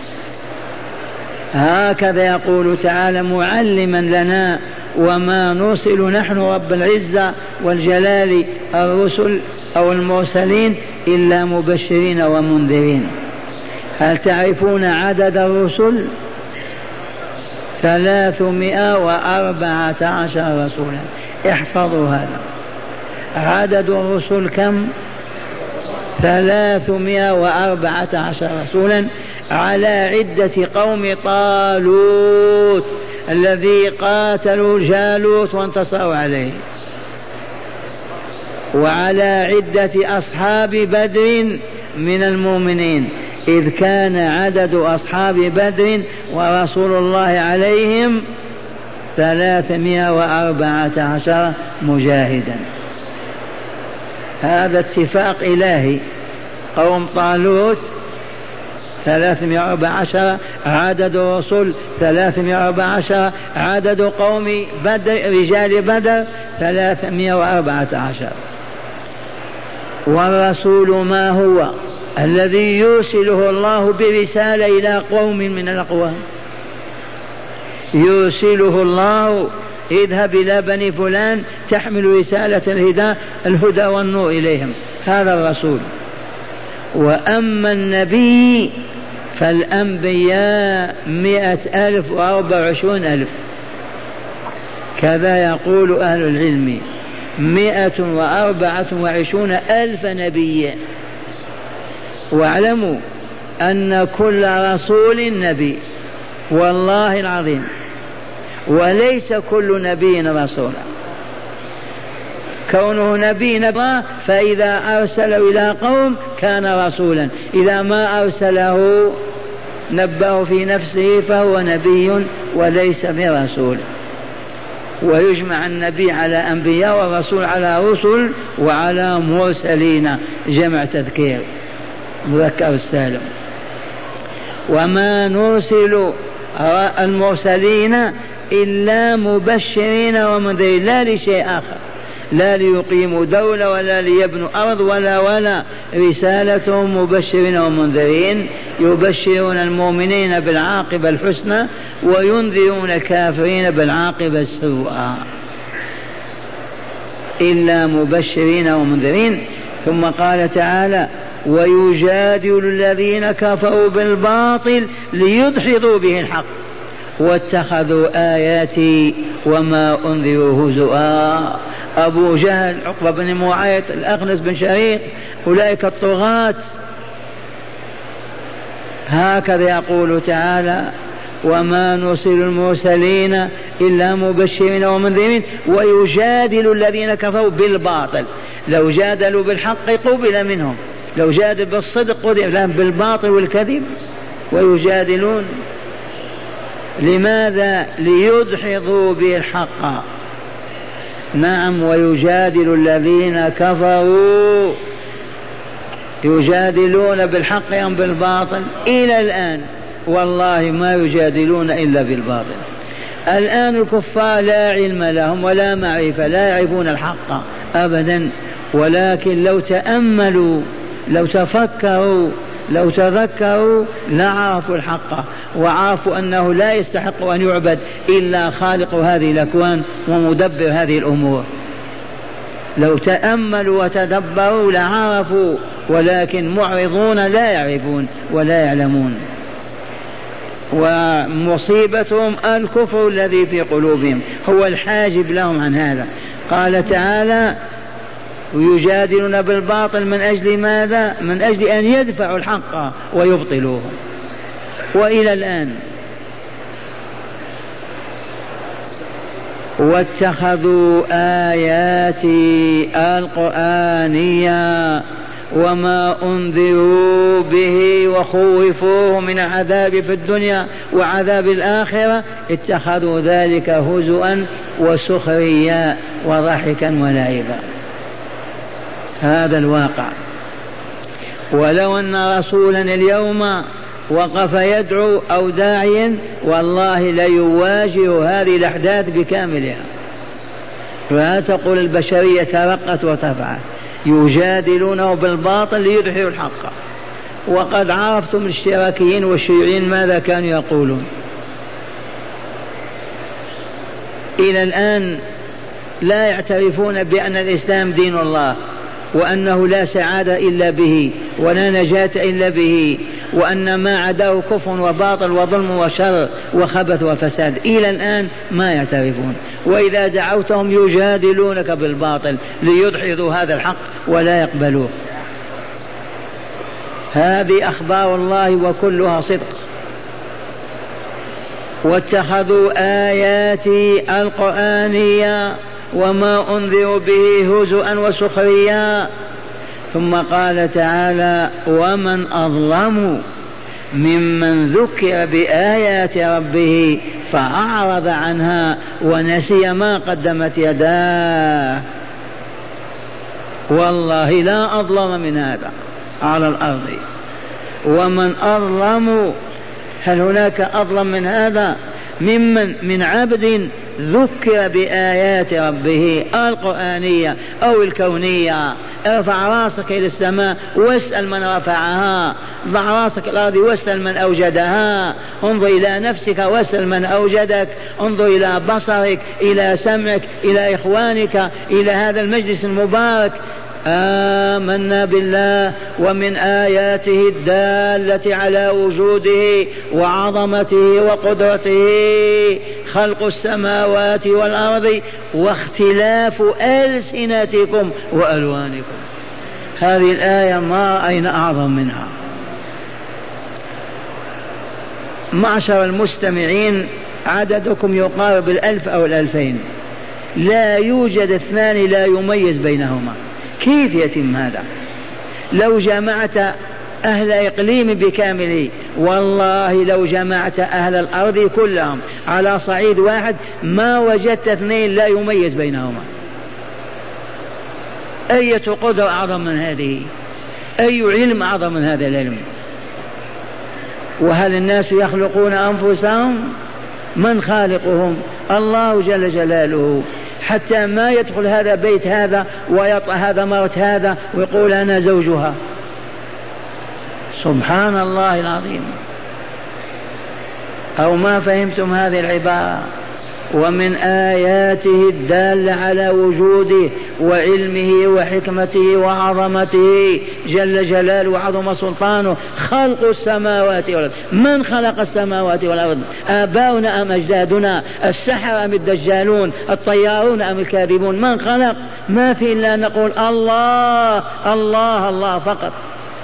هكذا يقول تعالى معلما لنا وما نرسل نحن رب العزة والجلال الرسل أو المرسلين إلا مبشرين ومنذرين. هل تعرفون عدد الرسل؟ ثلاثمائة وأربعة عشر رسولا. احفظوا هذا، عدد الرسل كم؟ ثلاثمائة وأربعة عشر رسولا، على عدة قوم طالوت الذي قاتلوا جالوت وانتصروا عليه، وعلى عدة أصحاب بدر من المؤمنين، إذ كان عدد أصحاب بدر ورسول الله عليهم ثلاثمائة وأربعة عشر مجاهدا. هذا اتفاق إلهي. قوم طالوت ثلاثمائة وأربعة عشر عدد الرسل، ثلاثمائة وأربعة عشر عدد قوم بدر رجال بدر، ثلاثمائة وأربعة عشر. والرسول ما هو؟ الذي يرسله الله برسالة إلى قوم من الأقوام، يرسله الله اذهب إلى بني فلان تحمل رسالة الهدى الهدى والنور إليهم، هذا الرسول. وأما النبي فالأنبياء مئة ألف وأربع وعشرون ألف، كذا يقول أهل العلم، مئة وأربعة وعشرون ألف نبي. واعلموا أن كل رسول نبي، والله العظيم، وليس كل نبي رسولا. كونه نبي نبي فإذا أرسله إلى قوم كان رسولا، إذا ما أرسله نبأه في نفسه فهو نبي وليس برسول. ويجمع النبي على أنبياء والرسول على رسل وعلى مرسلين، جمع تذكير مذكر السالم. وما نرسل المرسلين إلا مبشرين ومنذرين، لا لشيء آخر، لا ليقيموا دولة ولا ليبنوا أرض ولا ولا رسالتهم مبشرين ومنذرين، يبشرون المؤمنين بالعاقبة الحسنى وينذرون الكافرين بالعاقبة السوء، إلا مبشرين ومنذرين. ثم قال تعالى ويجادل الذين كفروا بالباطل ليدحضوا به الحق واتخذوا آياتي وما أنذروا هزؤا. أبو جهل، عقبة بن معيط، الأخنس بن شريق، أولئك الطغاة. هكذا يقول تعالى وما نرسل المرسلين إلا مبشرين ومنذرين ويجادل الذين كفروا بالباطل. لو جادلوا بالحق قبل منهم، لو جادل بالصدق قبل، بالباطل والكذب ويجادلون. لماذا؟ ليدحضوا به الحق. نعم، ويجادل الذين كفروا، يجادلون بالحق أم بالباطل؟ إلى الآن والله ما يجادلون إلا بالباطل. الآن الكفار لا علم لهم ولا معرفة، لا يعرفون الحق أبدا، ولكن لو تأملوا، لو تفكروا، لو تذكروا لعرفوا الحق، وعرفوا أنه لا يستحق أن يعبد إلا خالق هذه الأكوان ومدبر هذه الأمور. لو تأملوا وتدبروا لعرفوا، ولكن معرضون لا يعرفون ولا يعلمون. ومصيبتهم الكفر الذي في قلوبهم هو الحاجب لهم عن هذا. قال تعالى ويجادلون بالباطل من أجل ماذا؟ من أجل أن يدفعوا الحق ويبطلوه. وإلى الآن واتخذوا آياتي القرآنية وما أنذروا به وخوفوه من عذاب في الدنيا وعذاب الآخرة، اتخذوا ذلك هزؤا وسخريا وضحكا ولعبا. هذا الواقع. ولو أن رسولا اليوم وقف يدعو أو داعيا والله ليواجه هذه الأحداث بكاملها. فلا تقول البشرية ترقت وتفعل، يجادلونه بالباطل ليدحروا الحق. وقد عرفتم الاشتراكيين والشيوعيين ماذا كانوا يقولون. إلى الآن لا يعترفون بأن الإسلام دين الله، وأنه لا سعادة إلا به ولا نجاة إلا به، وأن ما عداه كفر وباطل وظلم وشر وخبث وفساد. إلى الآن ما يعترفون، وإذا دعوتهم يجادلونك بالباطل ليدحضوا هذا الحق ولا يقبلوه. هذه أخبار الله وكلها صدق. واتخذوا آياتي القرآنية وما أنذروا به هزؤا وسخريا. ثم قال تعالى ومن أظلم ممن ذكر بآيات ربه فأعرض عنها ونسي ما قدمت يداه. والله لا أظلم من هذا على الأرض. ومن أظلم، هل هناك أظلم من هذا؟ ممن من عبد ذكر بآيات ربه القرآنية أو الكونية. ارفع راسك إلى السماء واسأل من رفعها، ضع راسك الأرض واسأل من أوجدها، انظر إلى نفسك واسأل من أوجدك، انظر إلى بصرك، إلى سمعك، إلى إخوانك، إلى هذا المجلس المبارك. آمنا بالله ومن آياته الدالة على وجوده وعظمته وقدرته خلق السماوات والأرض واختلاف ألسنتكم وألوانكم. هذه الآية ما رأينا أعظم منها. معشر المستمعين، عددكم يقارب الألف أو الألفين، لا يوجد اثنان لا يميز بينهما. كيف يتم هذا؟ لو جمعت أهل إقليم بكامله، والله لو جمعت أهل الأرض كلهم على صعيد واحد ما وجدت اثنين لا يميز بينهما. أية قدرة أعظم من هذه؟ أي علم أعظم من هذا العلم؟ وهل الناس يخلقون أنفسهم؟ من خالقهم؟ الله جل جلاله. حتى ما يدخل هذا بيت هذا ويطأ هذا مرت هذا ويقول أنا زوجها. سبحان الله العظيم. أو ما فهمتم هذه العبارة؟ ومن آياته الدالة على وجوده وعلمه وحكمته وعظمته جل جلاله وعظم سلطانه خلق السماوات والأرض. من خلق السماوات والأرض؟ آباؤنا أم أجدادنا؟ السحرة أم الدجالون؟ الطيارون أم الكاذبون؟ من خلق؟ ما في إلا نقول الله الله الله فقط.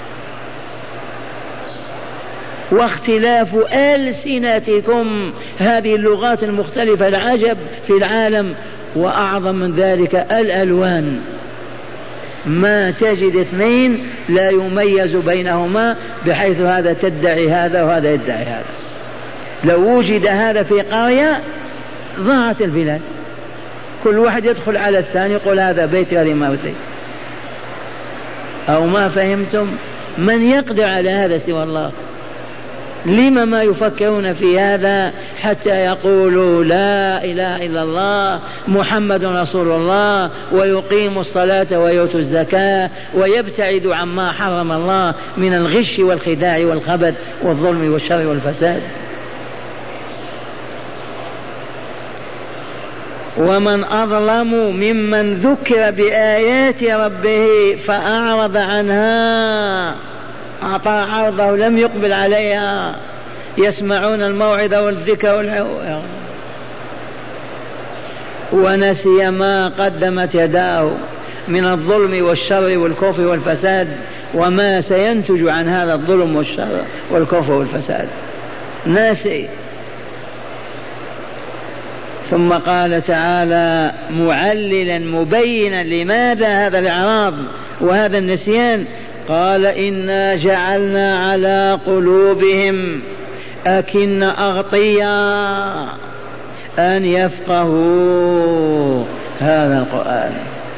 واختلاف ألسنتكم، هذه اللغات المختلفة العجب في العالم. وأعظم من ذلك الألوان، ما تجد اثنين لا يميز بينهما بحيث هذا تدعي هذا وهذا يدعي هذا. لو وجد هذا في قرية ضاعت البلاد كل واحد يدخل على الثاني يقول هذا بيت غير موتي. أو ما فهمتم؟ من يقدر على هذا سوى الله؟ لما ما يفكرون في هذا حتى يقولوا لا إله إلا الله محمد رسول الله ويقيموا الصلاة ويؤتوا الزكاة ويبتعدوا عما حرم الله من الغش والخداع والخبث والظلم والشر والفساد؟ ومن أظلم ممن ذكر بآيات ربه فأعرض عنها، أعطى عرضه لم يقبل عليها. يسمعون الموعظة والذكر والعو... ونسي ما قدمت يداه من الظلم والشر والكفر والفساد وما سينتج عن هذا الظلم والشر والكفر والفساد، ناسي. ثم قال تعالى معللا مبينا لماذا هذا الإعراض وهذا النسيان، قال إنا جعلنا على قلوبهم أكنة أغطيا أن يفقهوا هذا القرآن.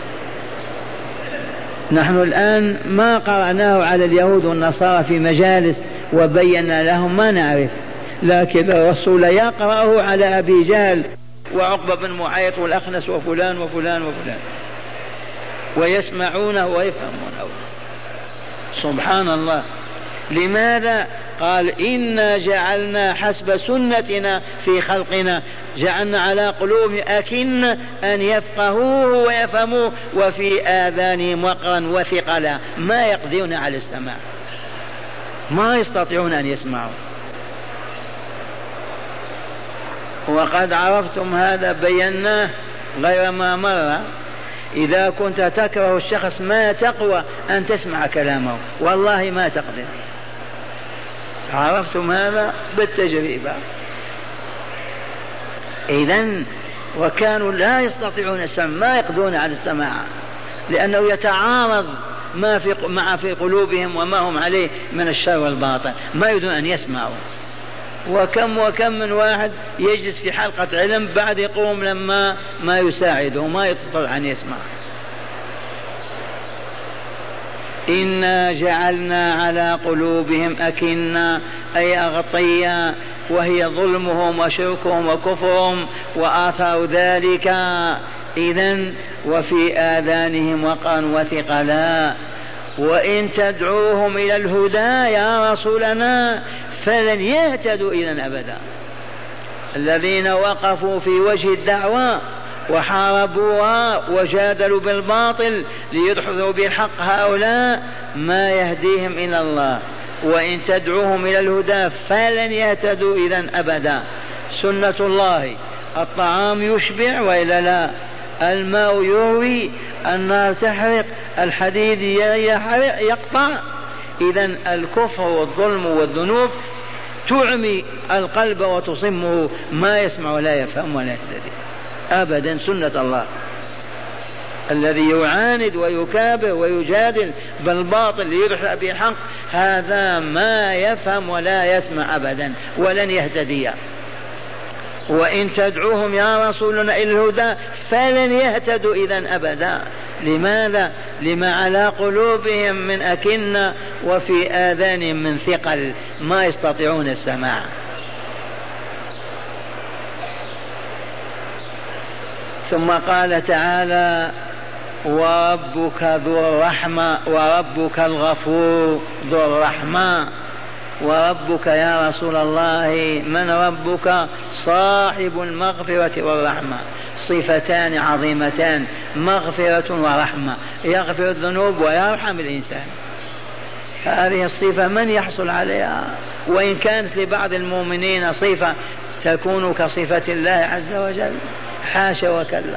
نحن الآن ما قرأناه على اليهود والنصارى في مجالس وبينا لهم ما نعرف، لكن الرسول يقرأه على أبي جهل وعقبة بن معيط والأخنس وفلان وفلان وفلان ويسمعونه ويفهمونه. سبحان الله. لماذا؟ قال إنا جعلنا حسب سنتنا في خلقنا جعلنا على قلوبهم أكنة أن يفقهوه ويفهموه وفي آذانهم وقرا وثقلا ما يقدرون على السماع، ما يستطيعون أن يسمعوا. وقد عرفتم هذا بيناه غير ما مر. إذا كنت تكره الشخص ما تقوى أن تسمع كلامه، والله ما تقدر. عرفتم هذا بالتجربة. إذن وكانوا لا يستطيعون السمع، ما يقدرون على السماع، لأنه يتعارض ما في مع في قلوبهم وما هم عليه من الشر والباطل، ما يريدون أن يسمعوا. وكم وكم من واحد يجلس في حلقة علم بعد يقوم لما ما يساعده ما يستطيع أن يسمع. إنا جعلنا على قلوبهم أكنة أي أغطية، وهي ظلمهم وشركهم وكفرهم وآثار ذلك. إذن وفي آذانهم وقرا وثقلا وإن تدعوهم إلى الهدى يا رسولنا فلن يهتدوا إذن أبدا. الذين وقفوا في وجه الدعوة وحاربوها وجادلوا بالباطل ليدحضوا بالحق هؤلاء ما يهديهم إلى الله. وإن تدعوهم إلى الهدى فلن يهتدوا إذن أبدا. سنة الله الطعام يشبع وإلا لا، الماء يروي، النار تحرق، الحديد يحرق يقطع. إذن الكفر والظلم والذنوب تعمي القلب وتصمه، ما يسمع ولا يفهم ولا يهتدي أبدا. سنة الله. الذي يعاند ويكابر ويجادل بالباطل ليدحض بالحق هذا ما يفهم ولا يسمع أبدا ولن يهتدي. وإن تدعوهم يا رسولنا إلى الهدى فلن يهتدوا إذن أبدا. لماذا؟ لما على قلوبهم من أكنة وفي آذانهم من ثقل، ما يستطيعون السماع. ثم قال تعالى وربك ذو الرحمة وربك الغفور ذو الرحمة. وربك يا رسول الله من ربك؟ صاحب المغفرة والرحمة، صفتان عظيمتان، مغفرة ورحمة، يغفر الذنوب ويرحم الإنسان. هذه الصفة من يحصل عليها؟ وإن كانت لبعض المؤمنين صفة تكون كصفة الله عز وجل، حاشا وكلا.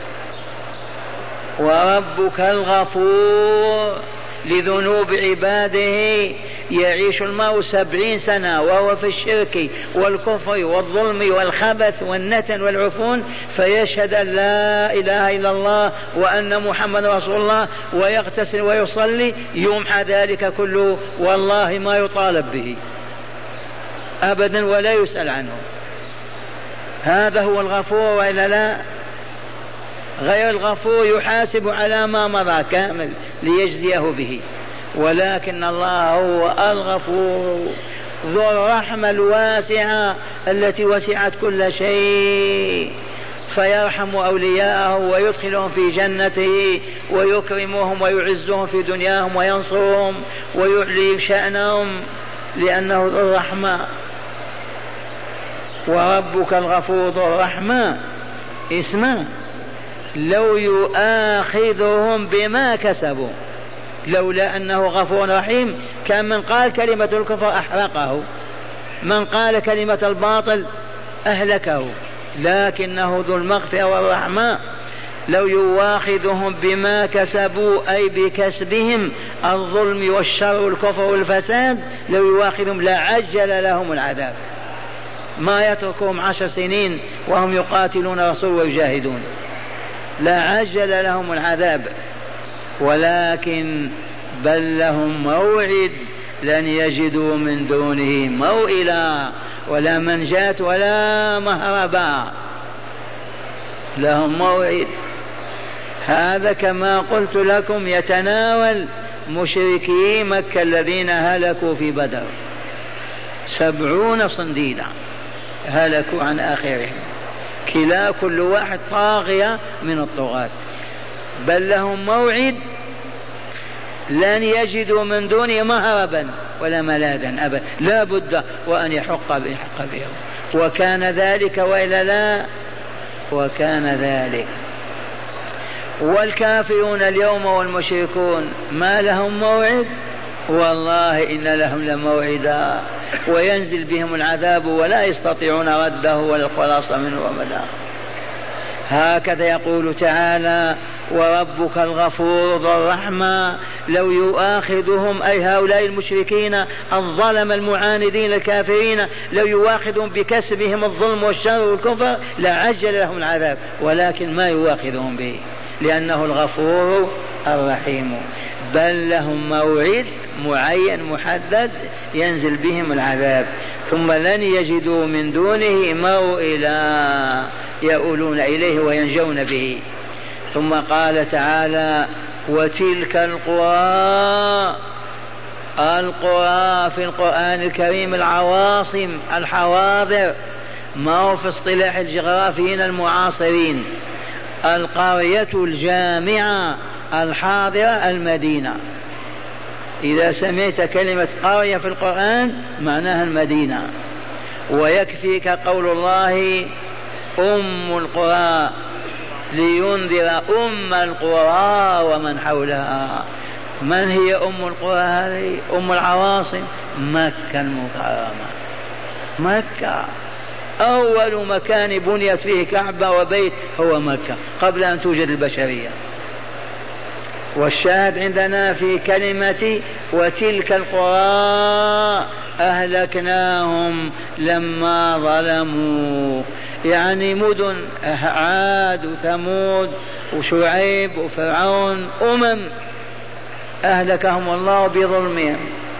وربك الغفور لذنوب عباده. يعيش المرء سبعين سنة وهو في الشرك والكفر والظلم والخبث والنتن والعفون، فيشهد أن لا إله إلا الله وأن محمد رسول الله ويغتسل ويصلي، يمحى ذلك كله والله ما يطالب به أبدا ولا يسأل عنه. هذا هو الغفور وإلا لا؟ غير الغفور يحاسب على ما مضى كامل ليجزيه به، ولكن الله هو الغفور ذو الرحمة الواسعة التي وسعت كل شيء، فيرحم أولياءه ويدخلهم في جنته ويكرمهم ويعزهم في دنياهم وينصرهم ويعلي شأنهم لأنه ذو الرحمة. وربك الغفور ذو الرحمة اسمه لو يؤاخذهم بما كسبوا، لولا أنه غفور رحيم كان من قال كلمة الكفر أحرقه، من قال كلمة الباطل أهلكه، لكنه ذو المغفرة والرحمة لو يواخذهم بما كسبوا أي بكسبهم الظلم والشر والكفر والفساد، لو يواخذهم لعجل لهم العذاب، ما يتركهم عشر سنين وهم يقاتلون رسول ويجاهدون، لعجل لهم العذاب، ولكن بل لهم موعد لن يجدوا من دونه موئلا ولا منجاة ولا مهربا، لهم موعد. هذا كما قلت لكم يتناول مشركي مكة الذين هلكوا في بدر، سبعون صنديدا هلكوا عن آخرهم، كلا كل واحد طاغية من الطغاة، بل لهم موعد لن يجدوا من دونه مهربا ولا ملاذا أبدا، لا بد وأن يحق بحق بهم، وكان ذلك وإلا لا، وكان ذلك. والكافرون اليوم والمشركون ما لهم موعد؟ والله إن لهم لموعدا، وينزل بهم العذاب ولا يستطيعون رده ولا الخلاص منه أبدا. هكذا يقول تعالى: وربك الغفور ذو الرحمة لو يؤاخذهم أي هؤلاء المشركين الظلم المعاندين الكافرين، لو يؤاخذهم بكسبهم الظلم والشر والكفر لعجل لهم العذاب، ولكن ما يؤاخذهم به لأنه الغفور الرحيم، بل لهم موعد معين محدد ينزل بهم العذاب، ثم لن يجدوا من دونه موئلا يؤولون إليه وينجون به. ثم قال تعالى: وتلك القرى، القرى في القرآن الكريم العواصم الحواضر، ما هو في اصطلاح الجغرافيين المعاصرين القرية الجامعة الحاضرة المدينة. إذا سمعت كلمة قرية في القرآن معناها المدينة، ويكفيك قول الله أم القرى لينذر أم القرى ومن حولها. من هي أم القرى هذه؟ أم العواصم مكة المكرمة. مكة أول مكان بنيت فيه كعبة وبيت هو مكة قبل أن توجد البشرية. والشاهد عندنا في كلمة وتلك القرى أهلكناهم لما ظلموا، يعني مدن عاد وثمود وشعيب وفرعون أمم أهلكهم الله بظلمهم.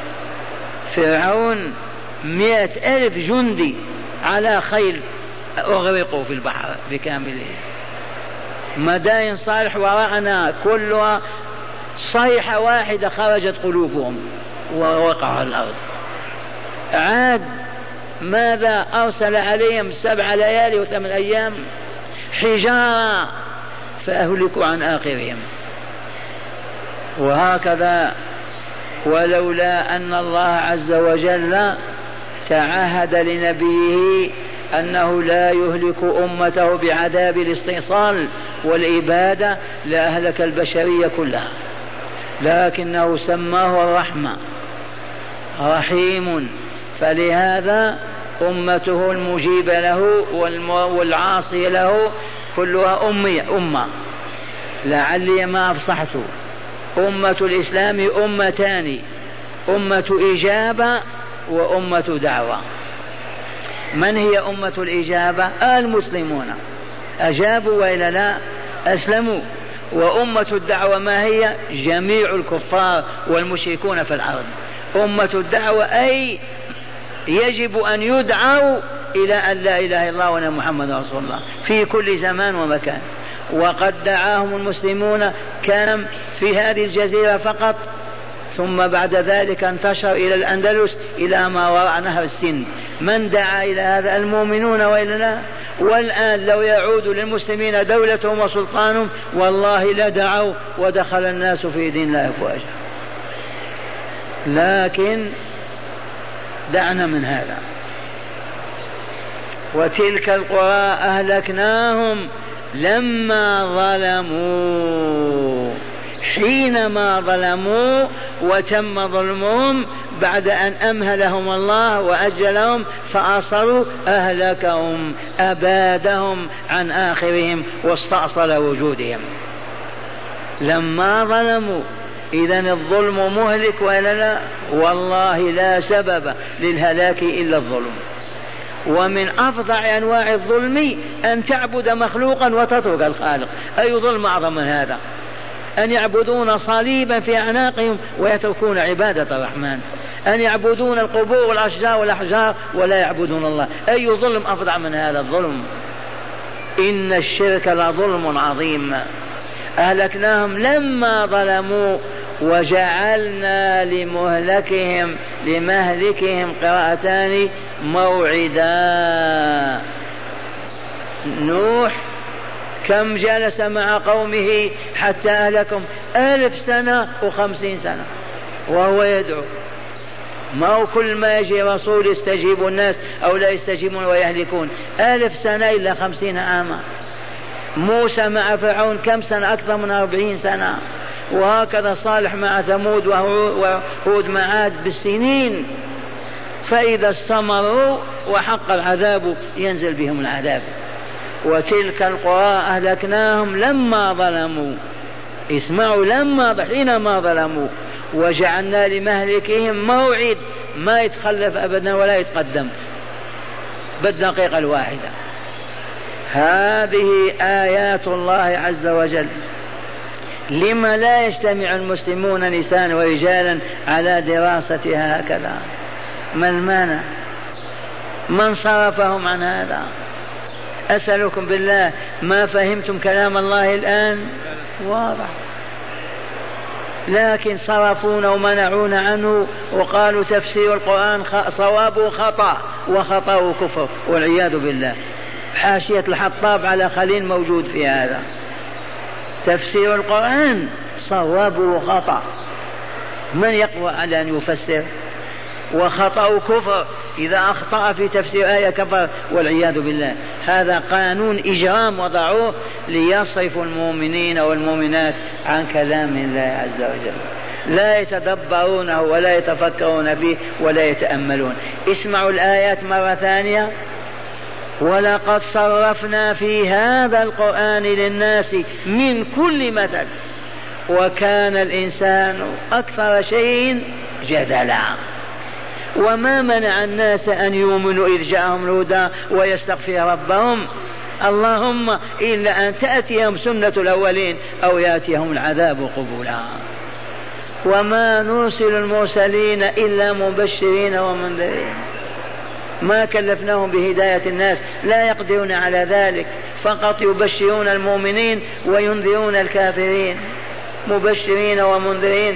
فرعون مئة ألف جندي على خيل أغرقوا في البحر بكامله. مدائن صالح وراءنا كلها صيحة واحدة خرجت قلوبهم ووقعوا الأرض. عاد ماذا أرسل عليهم؟ سبع ليالي وثمان أيام حجارة فأهلكوا عن آخرهم. وهكذا ولولا أن الله عز وجل تعهد لنبيه أنه لا يهلك أمته بعذاب الاستئصال والإبادة لأهلك البشرية كلها، لكنه سماه الرحمة رحيم، فلهذا أمته المجيبة له والعاصية له كلها أمية أمة. لعلي ما أفصحت، أمة الإسلام أمتان: أمة إجابة وأمة دعوة. من هي أمة الإجابة؟ المسلمون أجابوا وإلا لا أسلموا. وأمة الدعوة ما هي؟ جميع الكفار والمشركون في الأرض. أمة الدعوة أي يجب أن يدعوا إلى أن لا إله إلا الله وأن محمد رسول الله في كل زمان ومكان. وقد دعاهم المسلمون كان في هذه الجزيرة فقط، ثم بعد ذلك انتشر إلى الأندلس إلى ما وراء نهر السن. من دعا إلى هذا؟ المؤمنون وإلا لا؟ والآن لو يعود للمسلمين دولتهم وسلطانهم والله لدعوا ودخل الناس في دين الله أفواجا. لكن دعنا من هذا. وتلك القرى أهلكناهم لما ظلموا، حينما ظلموا وتم ظلمهم بعد أن أمهلهم الله وأجلهم فأصروا أهلكهم، أبادهم عن آخرهم واستأصل وجودهم لما ظلموا. إذن الظلم مهلك ولا لا؟ والله لا سبب للهلاك إلا الظلم. ومن أفظع أنواع الظلم أن تعبد مخلوقا وتترك الخالق. أي ظلم أعظم من هذا؟ أن يعبدون صليبا في أعناقهم ويتركون عبادة الرحمن، أن يعبدون القبور والأشجار والأحجار ولا يعبدون الله. أي ظلم أفظع من هذا الظلم؟ إن الشرك لظلم عظيم. أهلكناهم لما ظلموا وجعلنا لمهلكهم لمهلكهم قراءتان موعدا. نوح كم جلس مع قومه حتى أهلكهم؟ ألف سنة وخمسين سنة وهو يدعو. ما هو كل ما يجي رسول يستجيب الناس أو لا يستجيبون ويهلكون. ألف سنة إلا خمسين عاما. موسى مع فرعون كم سنة؟ أكثر من أربعين سنة. وهكذا صالح مع ثمود وهود مع عاد بالسنين. فإذا استمروا وحق العذاب ينزل بهم العذاب. وتلك القرى أهلكناهم لما ظلموا. اسمعوا، لما حينما ظلموا وجعلنا لمهلكهم موعد ما يتخلف أبدا ولا يتقدم بالدقيقة الواحدة. هذه آيات الله عز وجل. لما لا يجتمع المسلمون نساء ورجالا على دراستها هكذا؟ ما المانع؟ من صرفهم عن هذا؟ أسألكم بالله، ما فهمتم كلام الله الآن؟ واضح. لكن صرفونا ومنعونا عنه وقالوا تفسير القرآن صوابه خطأ وخطأه كفر والعياذ بالله. حاشية الحطاب على خليل موجود في هذا. تفسير القرآن صوابه خطأ، من يقوى على أن يفسر؟ وخطأ كفر، إذا أخطأ في تفسير آية كفر والعياذ بالله. هذا قانون إجرام وضعوه ليصرفوا المؤمنين والمؤمنات عن كلام الله عز وجل. لا يتدبرونه ولا يتفكرون فيه ولا يتأملون. اسمعوا الآيات مرة ثانية. ولقد صرفنا في هذا القرآن للناس من كل مثل وكان الإنسان أكثر شيء جدلا. وما منع الناس أن يؤمنوا إذ جاءهم الهدى ويستغفر ربهم اللهم إلا أن تأتيهم سنة الأولين أو يأتيهم العذاب قبولا. وما نرسل المرسلين إلا مبشرين ومنذرين. ما كلفناهم بهداية الناس، لا يقدرون على ذلك، فقط يبشرون المؤمنين وينذرون الكافرين. مبشرين ومنذرين.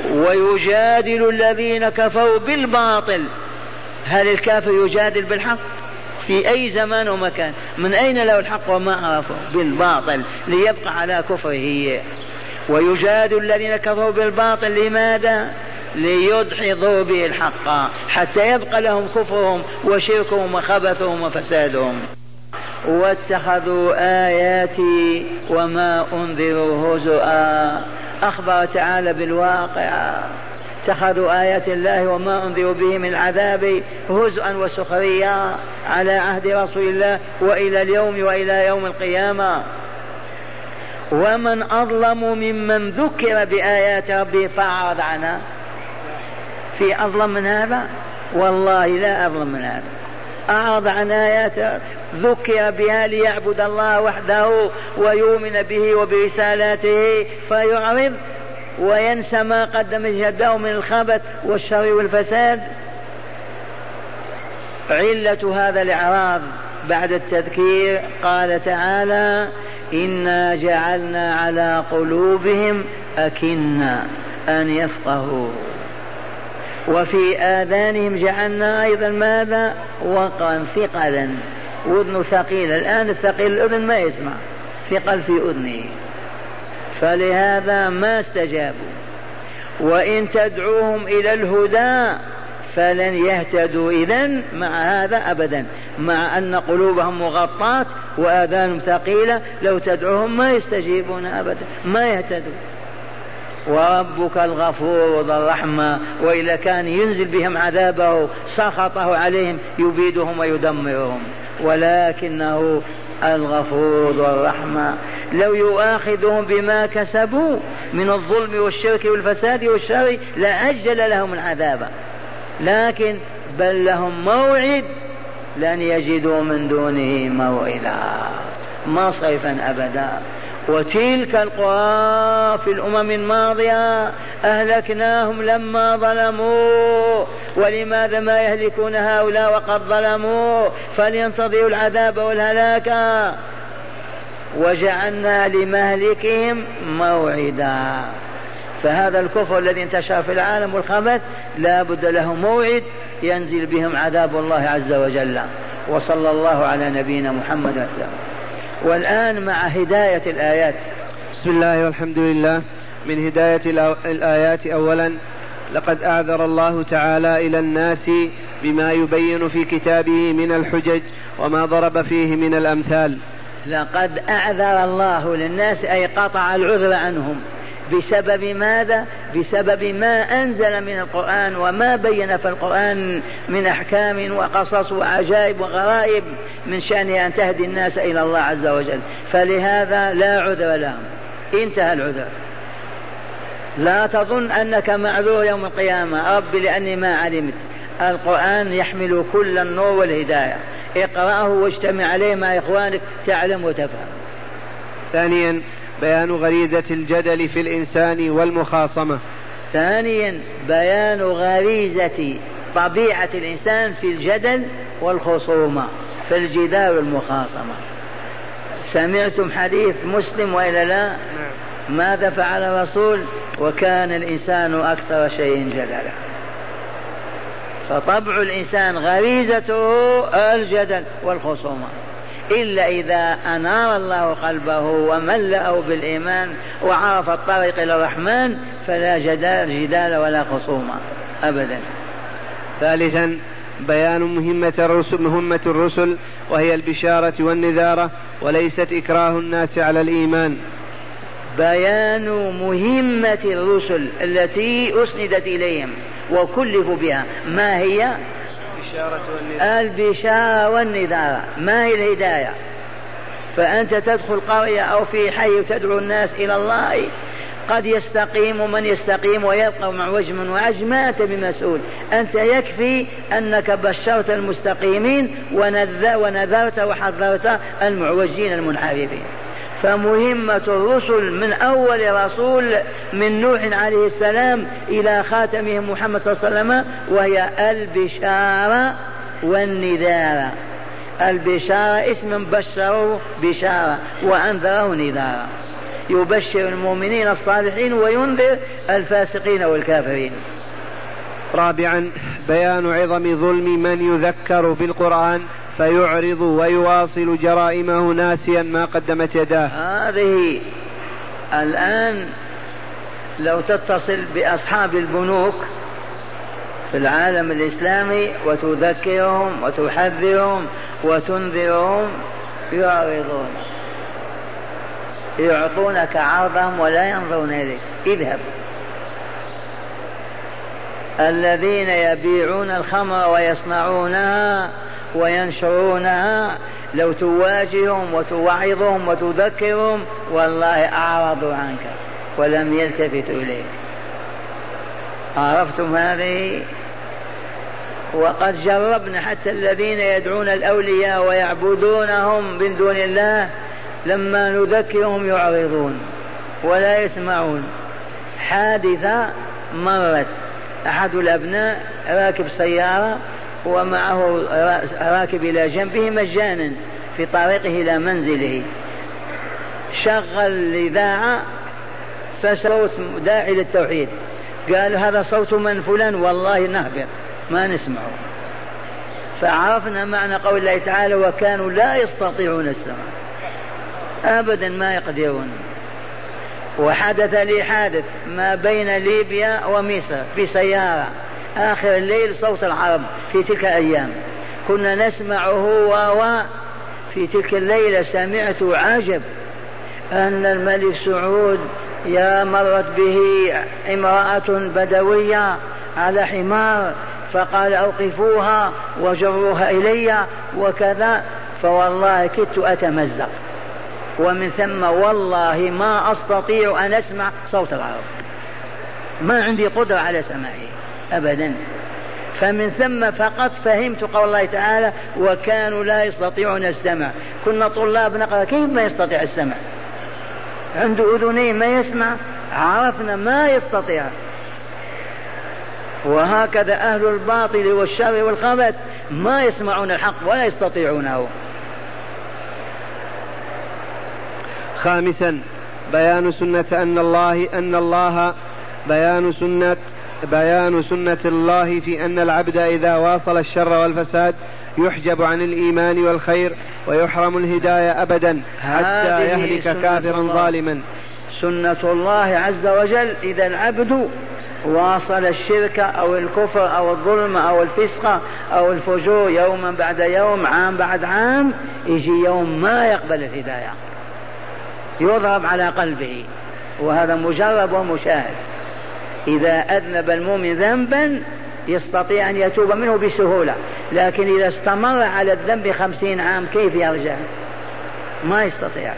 ويجادل الذين كفروا بالباطل. هل الكافر يجادل بالحق؟ في أي زمان ومكان. من أين له الحق وما عرفه؟ بالباطل ليبقى على كفره. ويجادل الذين كفروا بالباطل لماذا؟ ليدحضوا به الحق حتى يبقى لهم كفرهم وشركهم وخبثهم وفسادهم. واتخذوا آياتي وما أنذروا هزؤا. أخبر تعالى بالواقع. اتخذوا آيات الله وما أنذروا به من العذاب هزءا وسخريا على عهد رسول الله وإلى اليوم وإلى يوم القيامة. ومن أظلم ممن ذكر بآيات ربه فأعرض عنها. في أظلم من هذا؟ والله لا أظلم من هذا. أعرض عن آيات ذكر بها ليعبد الله وحده ويؤمن به وبرسالاته فيعرض وينسى ما قدم يده من الخبث والشر والفساد. علة هذا الإعراض بعد التذكير قال تعالى إنا جعلنا على قلوبهم أكنة أن يفقهوا وفي آذانهم جعلنا أيضا ماذا؟ وقرا ثقلا، أذن ثقيلة. الآن الثقيل الأذن ما يسمع، ثقل في أذنه، فلهذا ما استجابوا. وإن تدعوهم إلى الهدى فلن يهتدوا إذن مع هذا أبدا، مع أن قلوبهم مغطاة وآذانهم ثقيلة، لو تدعوهم ما يستجيبون أبدا، ما يهتدوا. وربك الغفور ذو الرحمة، وإذا كان ينزل بهم عذابه سخطه عليهم يبيدهم ويدمرهم، ولكنه الغفور ذو الرحمة. لو يؤاخذهم بما كسبوا من الظلم والشرك والفساد والشر لعجل لهم العذاب، لكن بل لهم موعد لن يجدوا من دونه موعدا مصرفا أبدا. وتلك القرى في الأمم الماضية أهلكناهم لما ظلموا، ولماذا ما يهلكون هؤلاء وقد ظلموا؟ فلينتظروا العذاب والهلاك. وجعلنا لمهلكهم موعدا. فهذا الكفر الذي انتشر في العالم والخبث لا بد له موعد ينزل بهم عذاب الله عز وجل. وصلى الله على نبينا محمد وسلم. والآن مع هداية الآيات. بسم الله والحمد لله. من هداية الآيات أولا، لقد أعذر الله تعالى إلى الناس بما يبين في كتابه من الحجج وما ضرب فيه من الأمثال. لقد أعذر الله للناس أي قطع العذر عنهم. بسبب ماذا؟ بسبب ما أنزل من القرآن وما بين في القرآن من أحكام وقصص وعجائب وغرائب من شأن أن تهدي الناس إلى الله عز وجل، فلهذا لا عذر لهم، انتهى العذر. لا تظن أنك معذور يوم القيامة، رب لأني ما علمت. القرآن يحمل كل النور والهداية، اقرأه واجتمع عليه مع إخوانك تعلم وتفهم. ثانيا، بيان غريزة الجدل في الإنسان والمخاصمة. ثانيا بيان غريزة طبيعة الإنسان في الجدل والخصومة، في الجدال والمخاصمة. سمعتم حديث مسلم وإلا لا؟ ماذا فعل الرسول؟ وكان الإنسان أكثر شيء جدلا. فطبع الإنسان غريزته الجدل والخصومة، إلا إذا أنار الله قلبه وملأه بالإيمان وعرف الطريق إلى الرحمن فلا جدال, جدال ولا خصومة أبدا. ثالثا، بيان مهمة الرسل, مهمة الرسل وهي البشارة والنذارة وليست إكراه الناس على الإيمان. بيان مهمة الرسل التي أسندت إليهم وكلفوا بها، ما هي؟ البشارة والنذارة. ما هي الهداية؟ فأنت تدخل قرية أو في حي تدعو الناس إلى الله، قد يستقيم من يستقيم ويبقى مع وجه من وعج، ما أنت بمسؤول، أنت يكفي أنك بشرت المستقيمين ونذرت وحذرت المعوجين المنحرفين. فمهمة الرسل من أول رسول من نوح عليه السلام إلى خاتمهم محمد صلى الله عليه وسلم وهي البشارة والنذارة. البشارة اسم بشره بشارة وأنذره نذارة، يبشر المؤمنين الصالحين وينذر الفاسقين والكافرين. رابعا، بيان عظم ظلم من يذكر بالقرآن فيعرض ويواصل جرائمه ناسيا ما قدمت يداه. هذه الآن لو تتصل بأصحاب البنوك في العالم الإسلامي وتذكرهم وتحذرهم وتنذرهم يعرضون، يعطونك عرضهم ولا ينظرون إليك، اذهب. الذين يبيعون الخمر ويصنعونها وينشرونها لو تواجههم وتوعظهم وتذكرهم والله أعرضوا عنك ولم يلتفتوا إليك. عرفتم هذه؟ وقد جربنا حتى الذين يدعون الأولياء ويعبدونهم من دون الله لما نذكرهم يعرضون ولا يسمعون. حادثة مرت، أحد الأبناء راكب سيارة ومعه راكب إلى جنبه مجانا في طريقه إلى منزله، شغل الإذاعة فصوت داعي للتوحيد، قال هذا صوت من فلان، والله نهبط ما نسمعه. فعرفنا معنى قول الله تعالى وكانوا لا يستطيعون السمع، أبدا ما يقدرون. وحدث لي حادث ما بين ليبيا ومصر بسيارة آخر الليل صوت العرب في تلك الأيام، كنا نسمعه و في تلك الليلة سمعت عجب أن الملك سعود يا مرت به امرأة بدوية على حمار فقال أوقفوها وجروها إلي وكذا، فوالله كدت أتمزق، ومن ثم والله ما أستطيع أن أسمع صوت العرب، ما عندي قدرة على سماعه أبدا. فمن ثم فقط فهمت قول الله تعالى وكانوا لا يستطيعون السمع. كنا طلاب نقرأ كيف ما يستطيع السمع، عنده أذنين ما يسمع، عرفنا ما يستطيع. وهكذا أهل الباطل والشر والخبث ما يسمعون الحق ولا يستطيعونه. خامسا بيان سنة أن الله أن الله بيان سنة بيان سنة الله في أن العبد إذا واصل الشر والفساد يحجب عن الإيمان والخير ويحرم الهداية أبدا حتى يهلك كافرا ظالما. سنة الله عز وجل إذا العبد واصل الشرك أو الكفر أو الظلم أو الفسق أو الفجور يوما بعد يوم عام بعد عام، يجي يوم ما يقبل الهداية، يضرب على قلبه، وهذا مجرب ومشاهد. إذا أذنب المؤمن ذنبا يستطيع أن يتوب منه بسهولة، لكن إذا استمر على الذنب خمسين عام كيف يرجع؟ ما يستطيع.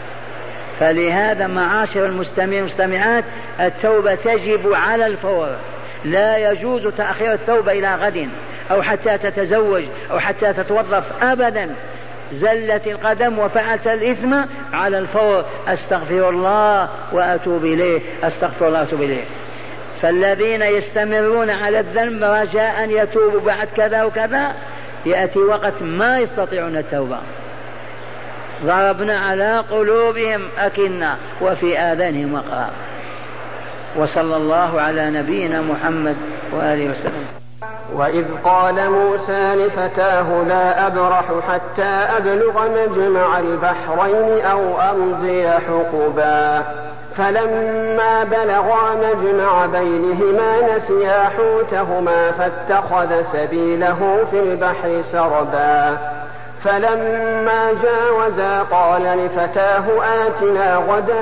فلهذا معاشر المستمعين والمستمعات التوبة تجب على الفور، لا يجوز تأخير التوبة إلى غد أو حتى تتزوج أو حتى تتوظف أبدا. زلت القدم وفعلت الإثم على الفور، أستغفر الله وأتوب إليه، أستغفر الله وأتوب إليه. فالذين يستمرون على الذنب رجاء أن يتوبوا بعد كذا وكذا، يأتي وقت ما يستطيعون التوبة. ضربنا على قلوبهم أكنة وفي آذانهم وقرا. وصلى الله على نبينا محمد وآله وسلم. وإذ قال موسى لفتاه لا أبرح حتى أبلغ مجمع البحرين أو أمضي حقبا، فلما بلغا مجمع بينهما نسيا حوتهما فاتخذ سبيله في البحر سربا، فلما جاوزا قال لفتاه آتنا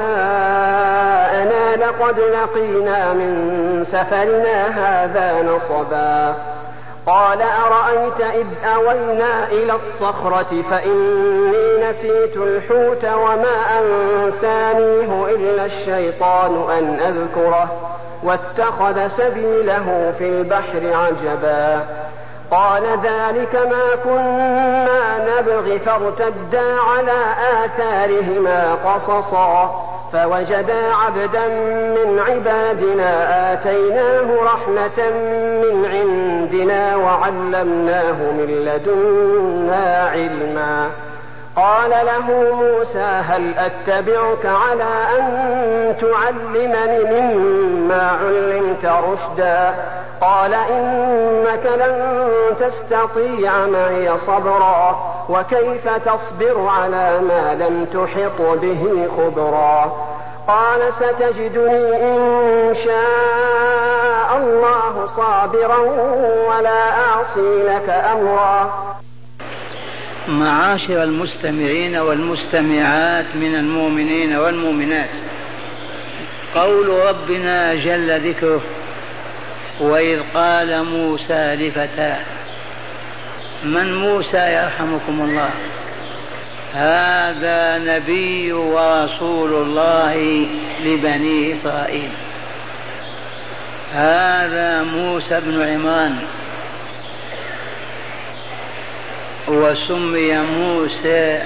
غداءنا لقد لقينا من سفرنا هذا نصبا. قال أرأيت إذ أوينا إلى الصخرة فإني نسيت الحوت وما أنسانيه إلا الشيطان أن أذكره واتخذ سبيله في البحر عجبا. قال ذلك ما كنا نبغي فارتدا على آثارهما قصصا، فوجدا عبدا من عبادنا آتيناه رحمة من عندنا وعلمناه من لدنا علما. قال له موسى هل أتبعك على أن تعلمني مما علمت رشدا؟ قال إنك لن تستطيع معي صبرا، وكيف تصبر على ما لم تحط به خبرا؟ قال ستجدني إن شاء الله صابرا ولا أعصي لك أمرا. معاشر المستمعين والمستمعات من المؤمنين والمؤمنات، قول ربنا جل ذكره وإذ قال موسى لفتاه، من موسى يرحمكم الله؟ هذا نبي ورسول الله لبني إسرائيل، هذا موسى بن عمران، وسمي موسى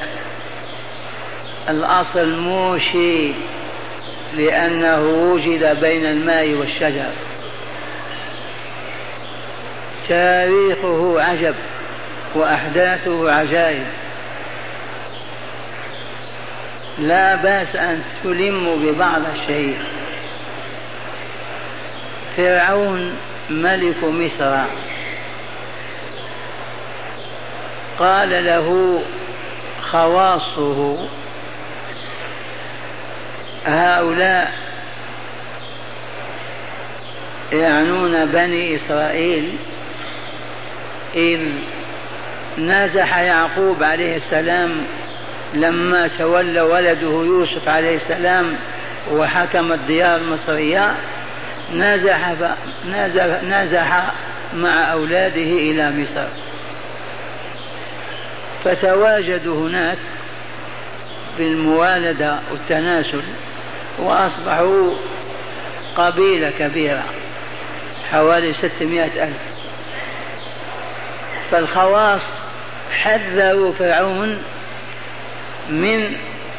الأصل موشي لأنه وجد بين الماء والشجر. تاريخه عجب وأحداثه عجائب. لا بأس أن تلم ببعض الشيء. فرعون ملك مصر قال له خواصه هؤلاء يعنون بني إسرائيل إذ نازح يعقوب عليه السلام لما تولى ولده يوسف عليه السلام وحكم الديار المصرية، نازح, نازح, نازح مع أولاده إلى مصر، فتواجدوا هناك بالموالدة والتناسل وأصبحوا قبيلة كبيرة حوالي ستمائة ألف. فالخواص حذروا فرعون من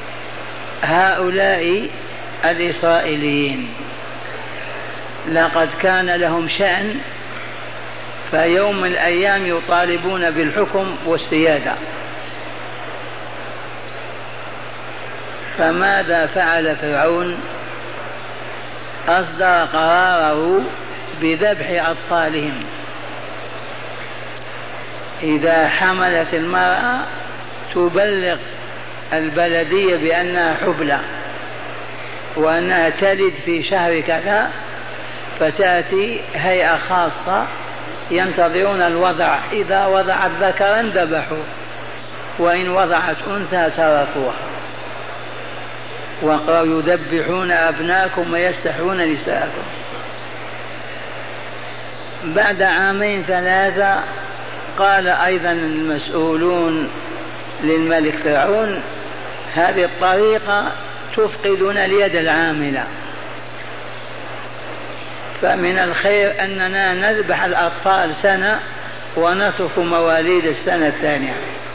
هؤلاء الإسرائيليين، لقد كان لهم شأن، فيوم من الأيام يطالبون بالحكم والسيادة. فماذا فعل فرعون؟ أصدر قراره بذبح أطفالهم. إذا حملت المرأة تبلغ البلدية بأنها حبلى وأنها تلد في شهر كذا، فتأتي هيئة خاصة ينتظرون الوضع، إذا وضعت ذكرا ذبحوه وإن وضعت أنثى تركوها. وقالوا يذبحون أبناءكم ويستحيون نساءكم. بعد عامين ثلاثة قال أيضا المسؤولون للملك فرعون هذه الطريقة تفقدنا اليد العاملة، فمن الخير أننا نذبح الأطفال سنة ونترك مواليد السنة الثانية.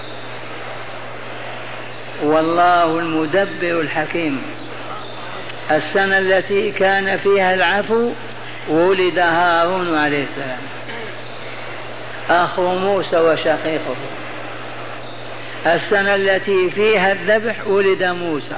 والله المدبر الحكيم. السنة التي كان فيها العفو ولد هارون عليه السلام أخو موسى وشقيقه. السنة التي فيها الذبح ولد موسى.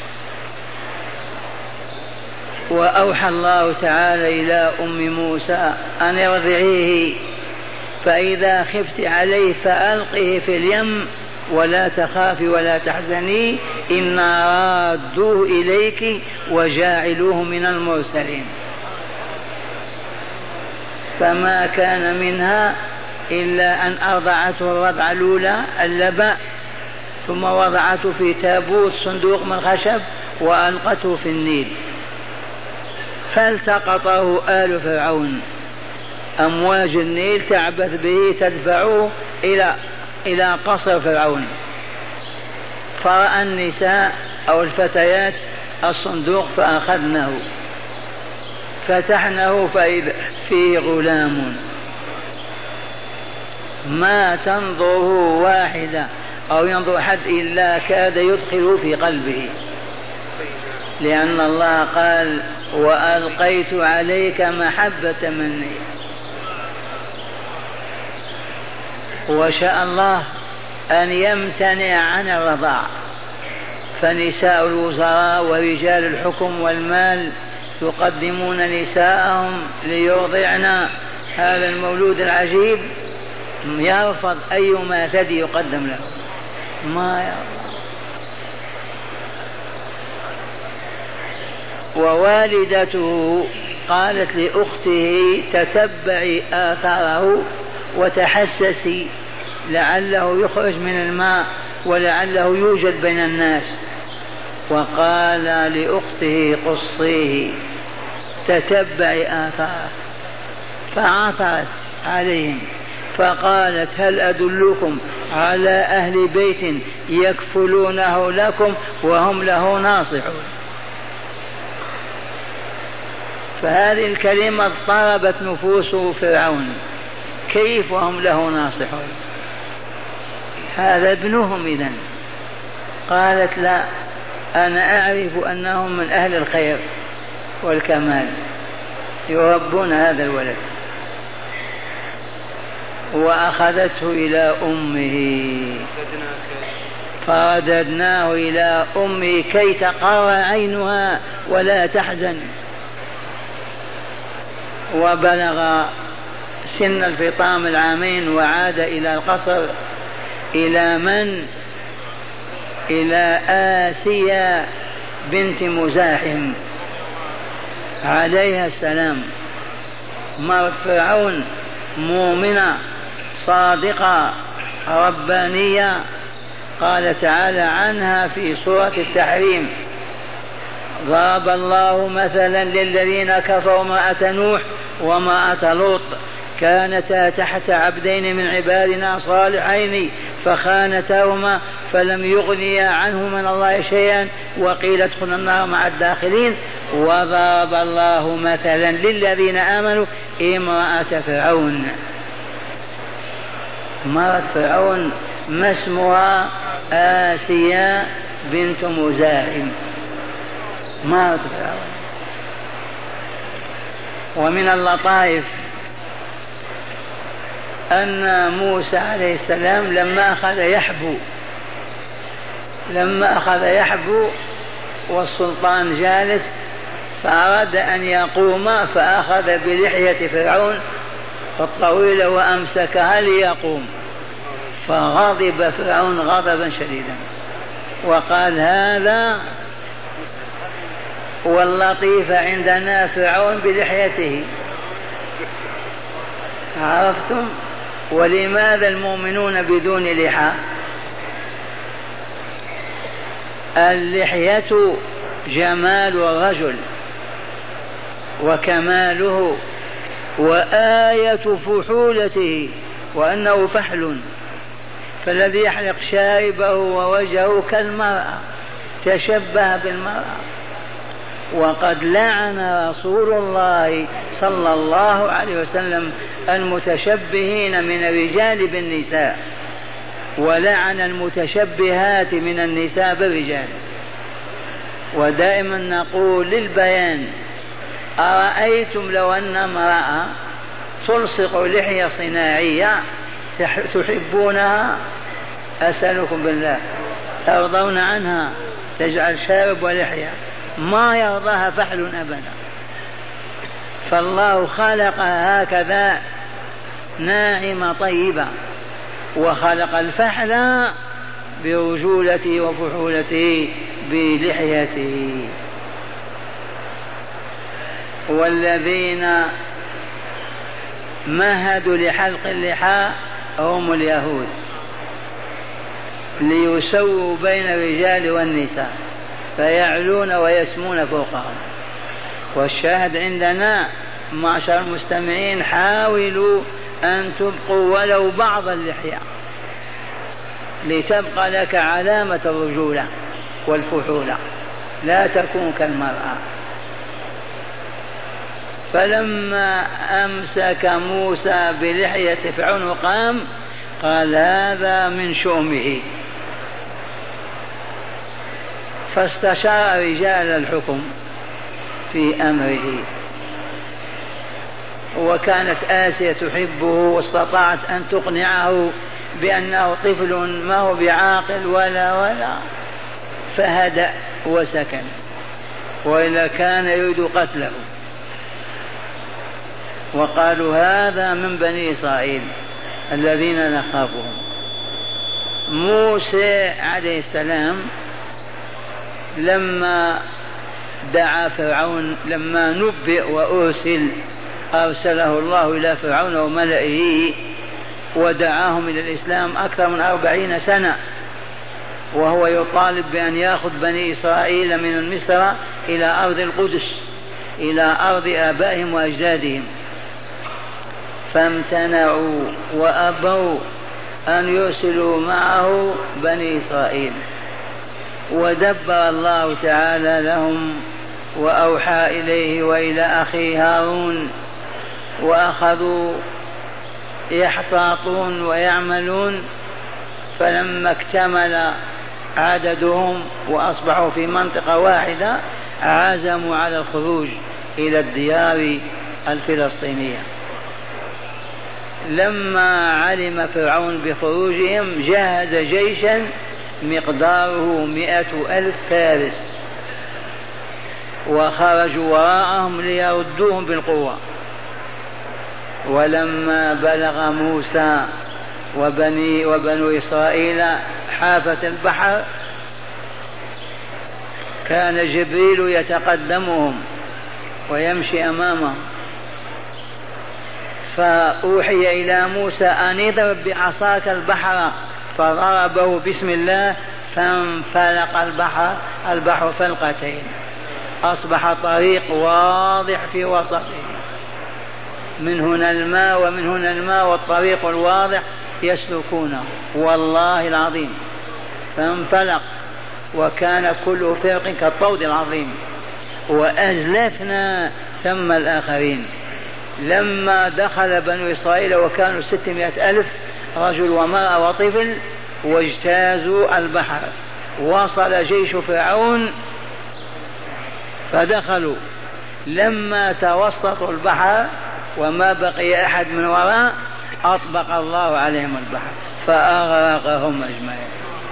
وأوحى الله تعالى إلى أم موسى أن ارضعيه، فإذا خفت عليه فألقه في اليم ولا تخافي ولا تحزني إنا رادوه إليك وجاعلوه من المرسلين. فما كان منها إلا أن أرضعته الرضعة الأولى اللبن، ثم وضعته في تابوت صندوق من خشب وألقته في النيل، فالتقطه آل فرعون. أمواج النيل تعبث به تدفعه إلى إلى قصر فرعون. فرأى النساء أو الفتيات الصندوق فأخذنه، فتحناه فإذا فيه غلام ما تنظره واحدة أو ينظر أحد إلا كاد يدخل في قلبه، لأن الله قال وألقيت عليك محبة مني. وشاء الله أن يمتنع عن الرضاع، فنساء الوزراء ورجال الحكم والمال يقدمون نساءهم ليرضعن هذا المولود العجيب، يرفض أيما ثدي يقدم له، ما يرفض. ووالدته قالت لأخته تتبعي آثاره وتحسسي لعله يخرج من الماء ولعله يوجد بين الناس. وقال لأخته قصيه تتبعي آثاره، فعثرت عليهم فقالت هل أدلكم على أهل بيت يكفلونه لكم وهم له ناصحون. فهذه الكلمة اضطربت نفوس فرعون، كيف وهم له ناصحون؟ هذا ابنهم إذن. قالت لا، أنا أعرف أنهم من أهل الخير والكمال يربون هذا الولد. وأخذته إلى أمه. فرددناه إلى أمه كي تقر عينها ولا تحزن. وبلغ سن الفطام العامين وعاد إلى القصر. إلى من؟ إلى آسيا بنت مزاحم عليها السلام، مرت فرعون، مؤمنة صادقة ربانية. قال تعالى عنها في سورة التحريم: ضرب الله مثلا للذين كفروا امرأة نوح وامرأة لوط كانتا تحت عبدين من عبادنا صالحين فخانتاهما فلم يغنيا عنهما من الله شيئا وقيل ادخلوا النار مع الداخلين. وضرب الله مثلا للذين آمنوا امرأة فرعون. امرأة فرعون ما اسمها؟ آسيا بنت مزاحم، امرأة فرعون. ومن اللطائف أن موسى عليه السلام لما أخذ يحبو لما أخذ يحبو والسلطان جالس فأراد أن يقوم فأخذ بلحية فرعون الطويلة وأمسكها ليقوم، فغضب فرعون غضبا شديدا وقال: هذا واللطيف عندنا فرعون بلحيته. عرفتم؟ ولماذا المؤمنون بدون لحى؟ اللحية جمال الرجل وكماله وآية فحولته وأنه فحل، فالذي يحلق شاربه ووجهه كالمرأة تشبه بالمرأة. وقد لعن رسول الله صلى الله عليه وسلم المتشبهين من الرجال بالنساء، ولعن المتشبهات من النساء بالرجال. ودائما نقول للبيان: أرأيتم لو أن امرأة تلصق لحية صناعية تحبونها؟ أسألكم بالله، ترضون عنها تجعل شارب ولحية؟ ما يرضاها فحل أبدا. فالله خلقها هكذا ناعمة طيبة، وخلق الفحل برجولته وفحولته بلحيته. والذين مهدوا لحلق اللحى هم اليهود ليسووا بين الرجال والنساء فيعلون ويسمون فوقهم. والشاهد عندنا معشر المستمعين: حاولوا أن تبقوا ولو بعض اللحية لتبقى لك علامة الرجولة والفحولة، لا تكون كالمرأة. فلما أمسك موسى بلحية فرعون قام قال: هذا من شؤمه. فاستشار رجال الحكم في أمره، وكانت آسيا تحبه واستطاعت أن تقنعه بأنه طفل ما هو بعاقل ولا ولا فهدأ وسكن، وإلا كان يريد قتله. وقالوا: هذا من بني إسرائيل الذين نخافهم. موسى عليه السلام لما دعا فرعون، لما نبئ وأرسل أرسله الله إلى فرعون وملئه ودعاهم إلى الإسلام أكثر من أربعين سنة، وهو يطالب بأن يأخذ بني إسرائيل من مصر إلى أرض القدس، إلى أرض آبائهم وأجدادهم، فامتنعوا وأبوا أن يرسلوا معه بني إسرائيل. ودبر الله تعالى لهم وأوحى إليه وإلى أخيه هارون، وأخذوا يحتاطون ويعملون. فلما اكتمل عددهم وأصبحوا في منطقة واحدة عزموا على الخروج إلى الديار الفلسطينية. لما علم فرعون بخروجهم جهز جيشا مقداره مئة ألف فارس، وخرجوا وراءهم ليردوهم بالقوة. ولما بلغ موسى وبني وبنو إسرائيل حافة البحر كان جبريل يتقدمهم ويمشي أمامهم، فأوحي إلى موسى أن اضرب بعصاك البحر، فضربه بسم الله فانفلق البحر البحر فلقتين، أصبح طريق واضح في وسطه، من هنا الماء ومن هنا الماء، والطريق الواضح يسلكونه والله العظيم، فانفلق وكان كل فرق كالطود العظيم. وأزلفنا ثم الآخرين. لما دخل بنو إسرائيل وكانوا ستمائة ألف رجل ومرأة وطفل واجتازوا البحر، وصل جيش فرعون فدخلوا، لما توسطوا البحر وما بقي أحد من وراء أطبق الله عليهم البحر فأغرقهم أجمعين.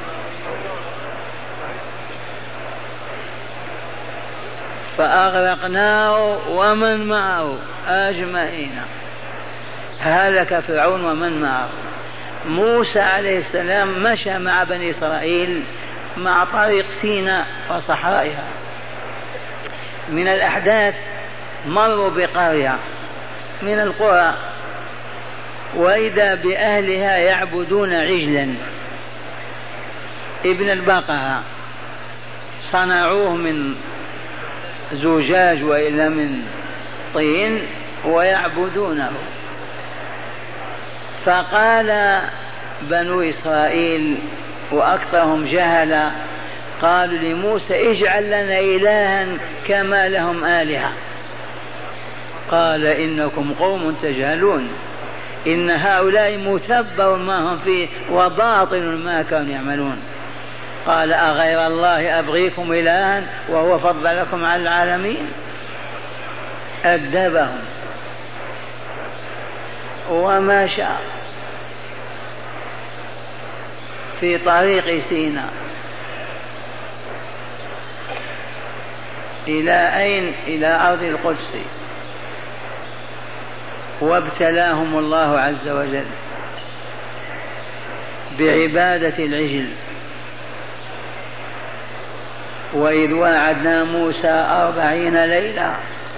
فأغرقناه ومن معه أجمعين، هلك فرعون ومن معه. موسى عليه السلام مشى مع بني إسرائيل مع طريق سيناء وصحرائها. من الأحداث مروا بقرية من القرى وإذا بأهلها يعبدون عجلا ابن البقرة، صنعوه من زجاج وإلا من طين ويعبدونه. فقال بنو إسرائيل وأكثرهم جهلا قالوا لموسى اجعل لنا إلها كما لهم آلهة. قال إنكم قوم تجهلون، إن هؤلاء متبر ما هم فيه وباطل ما كانوا يعملون. قال أغير الله أبغيكم إلها وهو فضلكم على العالمين. أدبهم وما شاء في طريق سيناء. إلى أين؟ إلى أرض القدس. وابتلاهم الله عز وجل بعبادة العجل. وإذ واعدنا موسى أربعين ليلة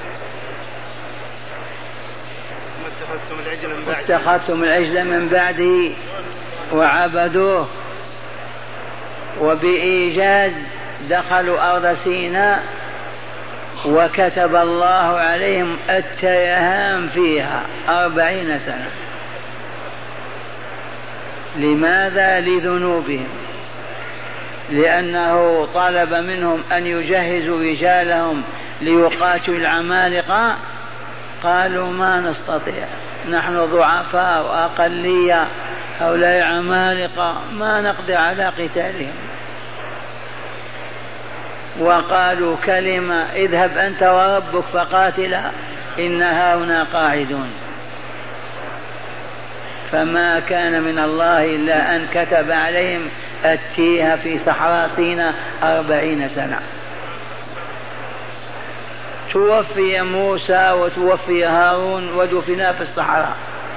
اتخذتم العجل من بعده وعبدوه. وبإيجاز دخلوا أرض سيناء وكتب الله عليهم التيهان فيها أربعين سنة. لماذا؟ لذنوبهم، لأنه طلب منهم أن يجهزوا رجالهم ليقاتلوا العمالقة، قالوا ما نستطيع، نحن ضعفاء وأقلية، هؤلاء عمالقة ما نقدر على قتالهم. وقالوا كلمة اذهب أنت وربك فقاتلا إن هاهنا قاعدون. فما كان من الله إلا أن كتب عليهم التيه في صحراء سيناء أربعين سنة. توفي موسى وتوفي هارون ودفنا في الصحراء.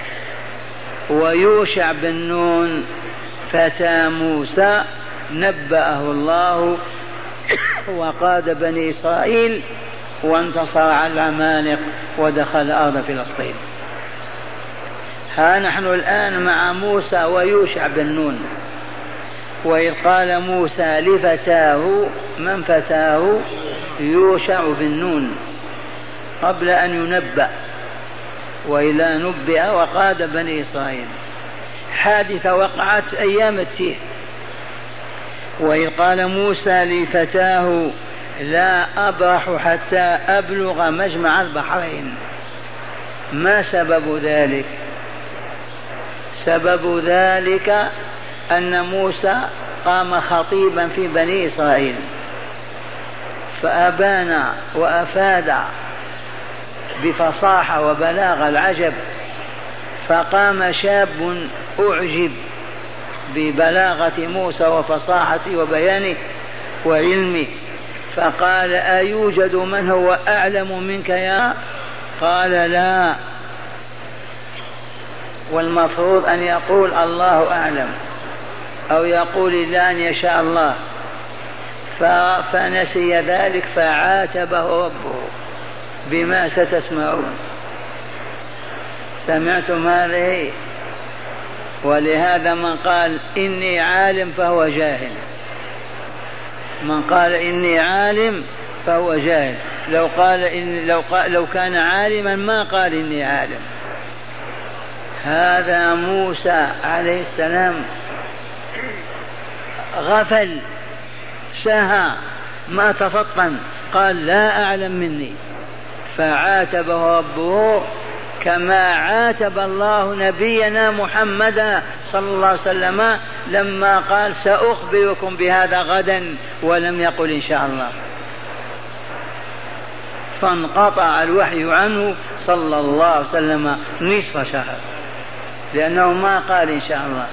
ويوشع بن نون فتى موسى نبأه الله وقاد بني إسرائيل وانتصر على العمالقة ودخل أرض فلسطين. ها نحن الآن مع موسى ويوشع بن نون. وإذ قال موسى لفتاه، من فتاه؟ يوشع بن نون، قبل أن ينبأ، وإذا نبئ وقاد بني إسرائيل. حادثة وقعت أيام التيه. وإذ قال موسى لفتاه لا أبرح حتى أبلغ مجمع البحرين. ما سبب ذلك؟ سبب ذلك أن موسى قام خطيبا في بني إسرائيل فأبان وأفاد بفصاحة وبلاغ العجب، فقام شاب أعجب ببلاغة موسى وفصاحته وبيانه وعلمه، فقال أيوجد من هو أعلم منك يا؟ قال لا، والمفروض أن يقول الله أعلم أو يقول إلا أن يشاء الله، فنسي ذلك فعاتبه ربه بما ستسمعون. سمعتم هذه؟ ولهذا من قال إني عالم فهو جاهل، من قال إني عالم فهو جاهل. لو قال إن لو, قال لو كان عالما ما قال إني عالم. هذا موسى عليه السلام غفل سهى ما تفطن، قال لا أعلم مني، فعاتبه ربه كما عاتب الله نبينا محمدا صلى الله عليه وسلم لما قال سأخبركم بهذا غدا ولم يقل إن شاء الله، فانقطع الوحي عنه صلى الله عليه وسلم نصف شهر لأنه ما قال إن شاء الله.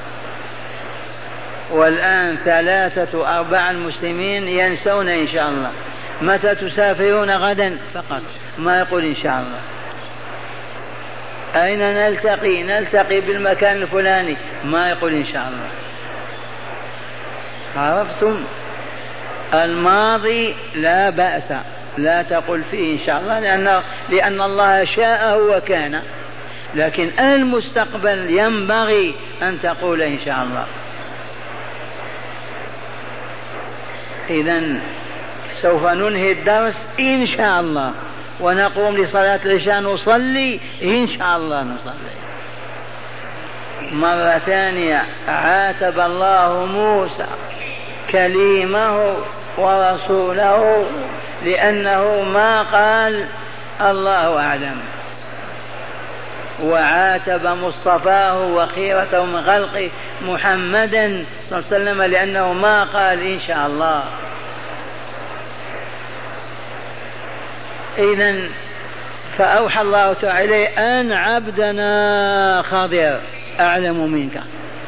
والآن ثلاثة أربعة المسلمين ينسون إن شاء الله. متى تسافرون غدا؟ فقط ما يقول إن شاء الله. أين نلتقي؟ نلتقي بالمكان الفلاني، ما يقول إن شاء الله. عرفتم؟ الماضي لا بأس لا تقل فيه إن شاء الله لأن, لأن الله شاءه وكان، لكن المستقبل ينبغي أن تقول إن شاء الله. إذن سوف ننهي الدرس إن شاء الله ونقوم لصلاة العشاء نصلي إن شاء الله نصلي. مرة ثانية عاتب الله موسى كليمه ورسوله لأنه ما قال الله أعلم، وعاتب مصطفاه وخيرته من خلقه محمدا صلى الله عليه وسلم لأنه ما قال إن شاء الله. إذن فأوحى الله تعالى أن عبدنا خضر أعلم منك،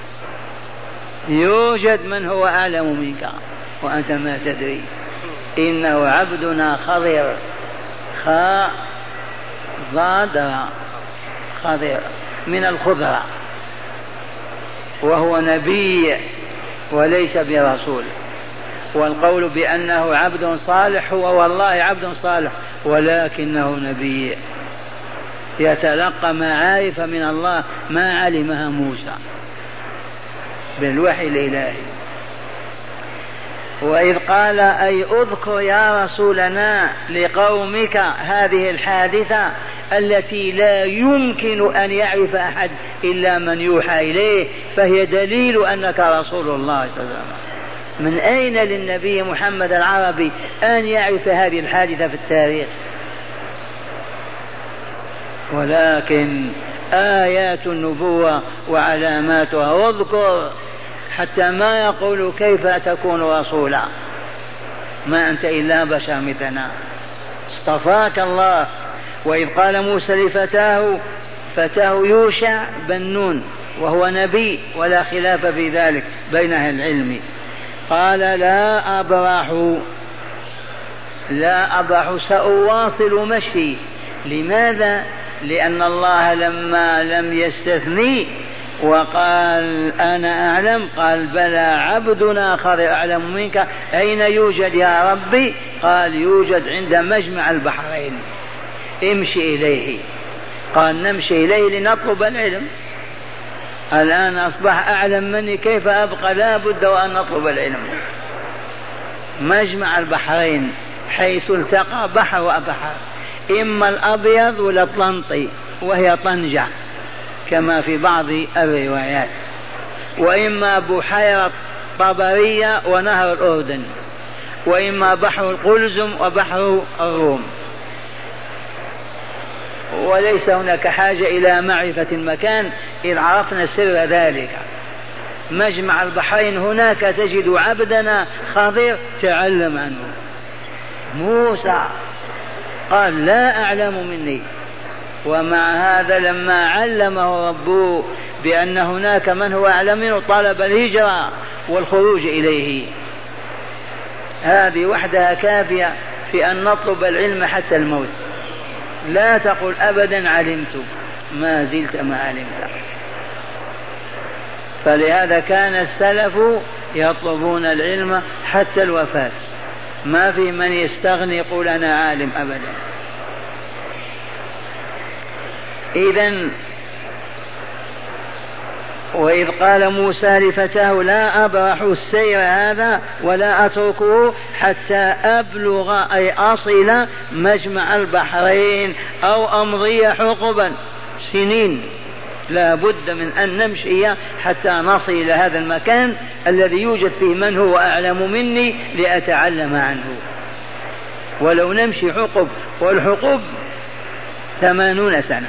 يوجد من هو أعلم منك وأنت ما تدري، إنه عبدنا خضر، خاء ضاد خضر من الخضرة، وهو نبي وليس برسول. والقول بأنه عبد صالح هو والله عبد صالح ولكنه نبي يتلقى معارف من الله ما علمها موسى بالوحي الإلهي. وإذ قال أي أذكر يا رسولنا لقومك هذه الحادثة التي لا يمكن أن يعرف أحد إلا من يوحى إليه، فهي دليل أنك رسول الله صلى الله عليه وسلم. من أين للنبي محمد العربي أن يعرف هذه الحادثة في التاريخ؟ ولكن آيات النبوة وعلاماتها، واذكر حتى ما يقول كيف تكون رسولا، ما أنت إلا بشر مثلنا، اصطفاك الله. وإذ قال موسى لفتاه فتاه يوشع بن نون وهو نبي ولا خلاف في ذلك بين أهل العلم، قال لا أبرح لا أبرح سأواصل مشي. لماذا؟ لأن الله لما لم يستثني وقال أنا أعلم قال بلى عبدنا خضر أعلم منك. أين يوجد يا ربي؟ قال يوجد عند مجمع البحرين، امشي إليه. قال نمشي إليه لنطلب العلم. الآن أصبح أعلم مني، كيف أبقى؟ لا بد وأن نطلب العلم. مجمع البحرين حيث التقى بحر وبحر، إما الأبيض والأطلنطي وهي طنجة كما في بعض الروايات، وإما بحيرة طبرية ونهر الأردن، وإما بحر القلزم وبحر الروم. وليس هناك حاجة إلى معرفة المكان إذ عرفنا سر ذلك. مجمع البحرين هناك تجد عبدنا خضر تعلم عنه. موسى قال لا أعلم مني، ومع هذا لما علمه ربه بأن هناك من هو أعلم منه طلب الهجرة والخروج إليه. هذه وحدها كافية في أن نطلب العلم حتى الموت. لا تقل أبدا علمت، ما زلت ما علمت. فلهذا كان السلف يطلبون العلم حتى الوفاة، ما في من يستغني يقول أنا عالم أبدا. إذن وإذ قال موسى لفتاه لا أبرح السير هذا ولا أتركه حتى أبلغ أي أصل مجمع البحرين أو أمضي حقبا سنين، لا بد من أن نمشي حتى نصل إلى هذا المكان الذي يوجد فيه من هو أعلم مني لأتعلم عنه. ولو نمشي حقب، والحقب ثمانون سنة،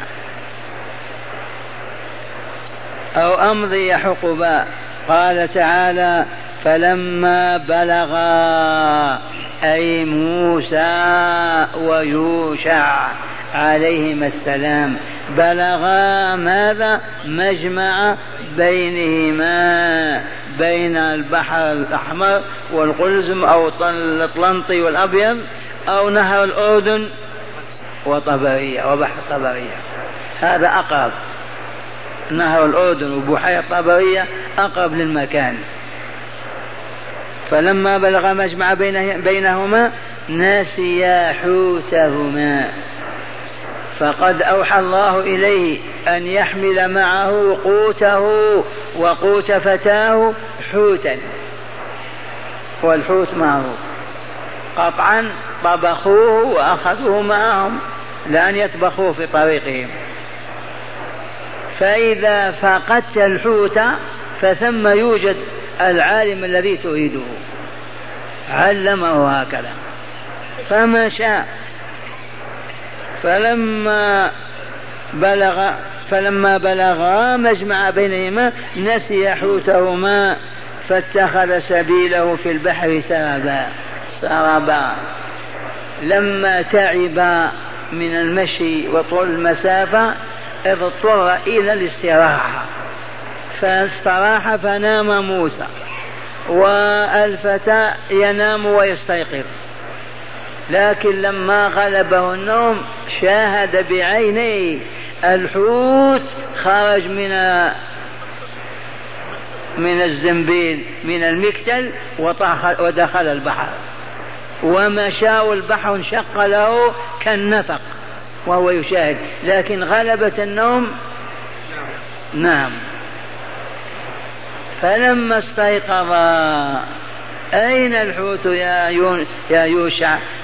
أو أمضي حقبا. قال تعالى فلما بلغا أي موسى ويوشع عليهما السلام بلغا ماذا؟ مجمع بينهما، بين البحر الأحمر والقلزم أو الأطلنطي والأبيض أو نهر الأردن وطبرية وبحر طبرية، هذا أقرب. نهر الأردن وبحيرة طبرية أقرب للمكان. فلما بلغ مجمع بينهما نسيا حوتهما، فقد أوحى الله إليه أن يحمل معه قوته وقوت فتاه حوتا، والحوت معروف قطعا طبخوه وأخذوه معهم لأن يطبخوه في طريقهم. فإذا فقدت الحوت فثم يوجد العالم الذي تريده، علمه هكذا فمشى. فلما بلغ فلما بلغا مجمع بينهما نسي حوتهما فاتخذ سبيله في البحر سربا سربا لما تعب من المشي وطول المسافة اضطر إلى الاستراحة، فاستراح فنام موسى، والفتى ينام ويستيقظ. لكن لما غلبه النوم شاهد بعينيه الحوت خرج من من الزنبيل من المكتل ودخل البحر ومشى، والبحر انشق له كالنفق وهو يشاهد، لكن غلبة النوم نام. فلما استيقظ أين الحوت يا يوشع؟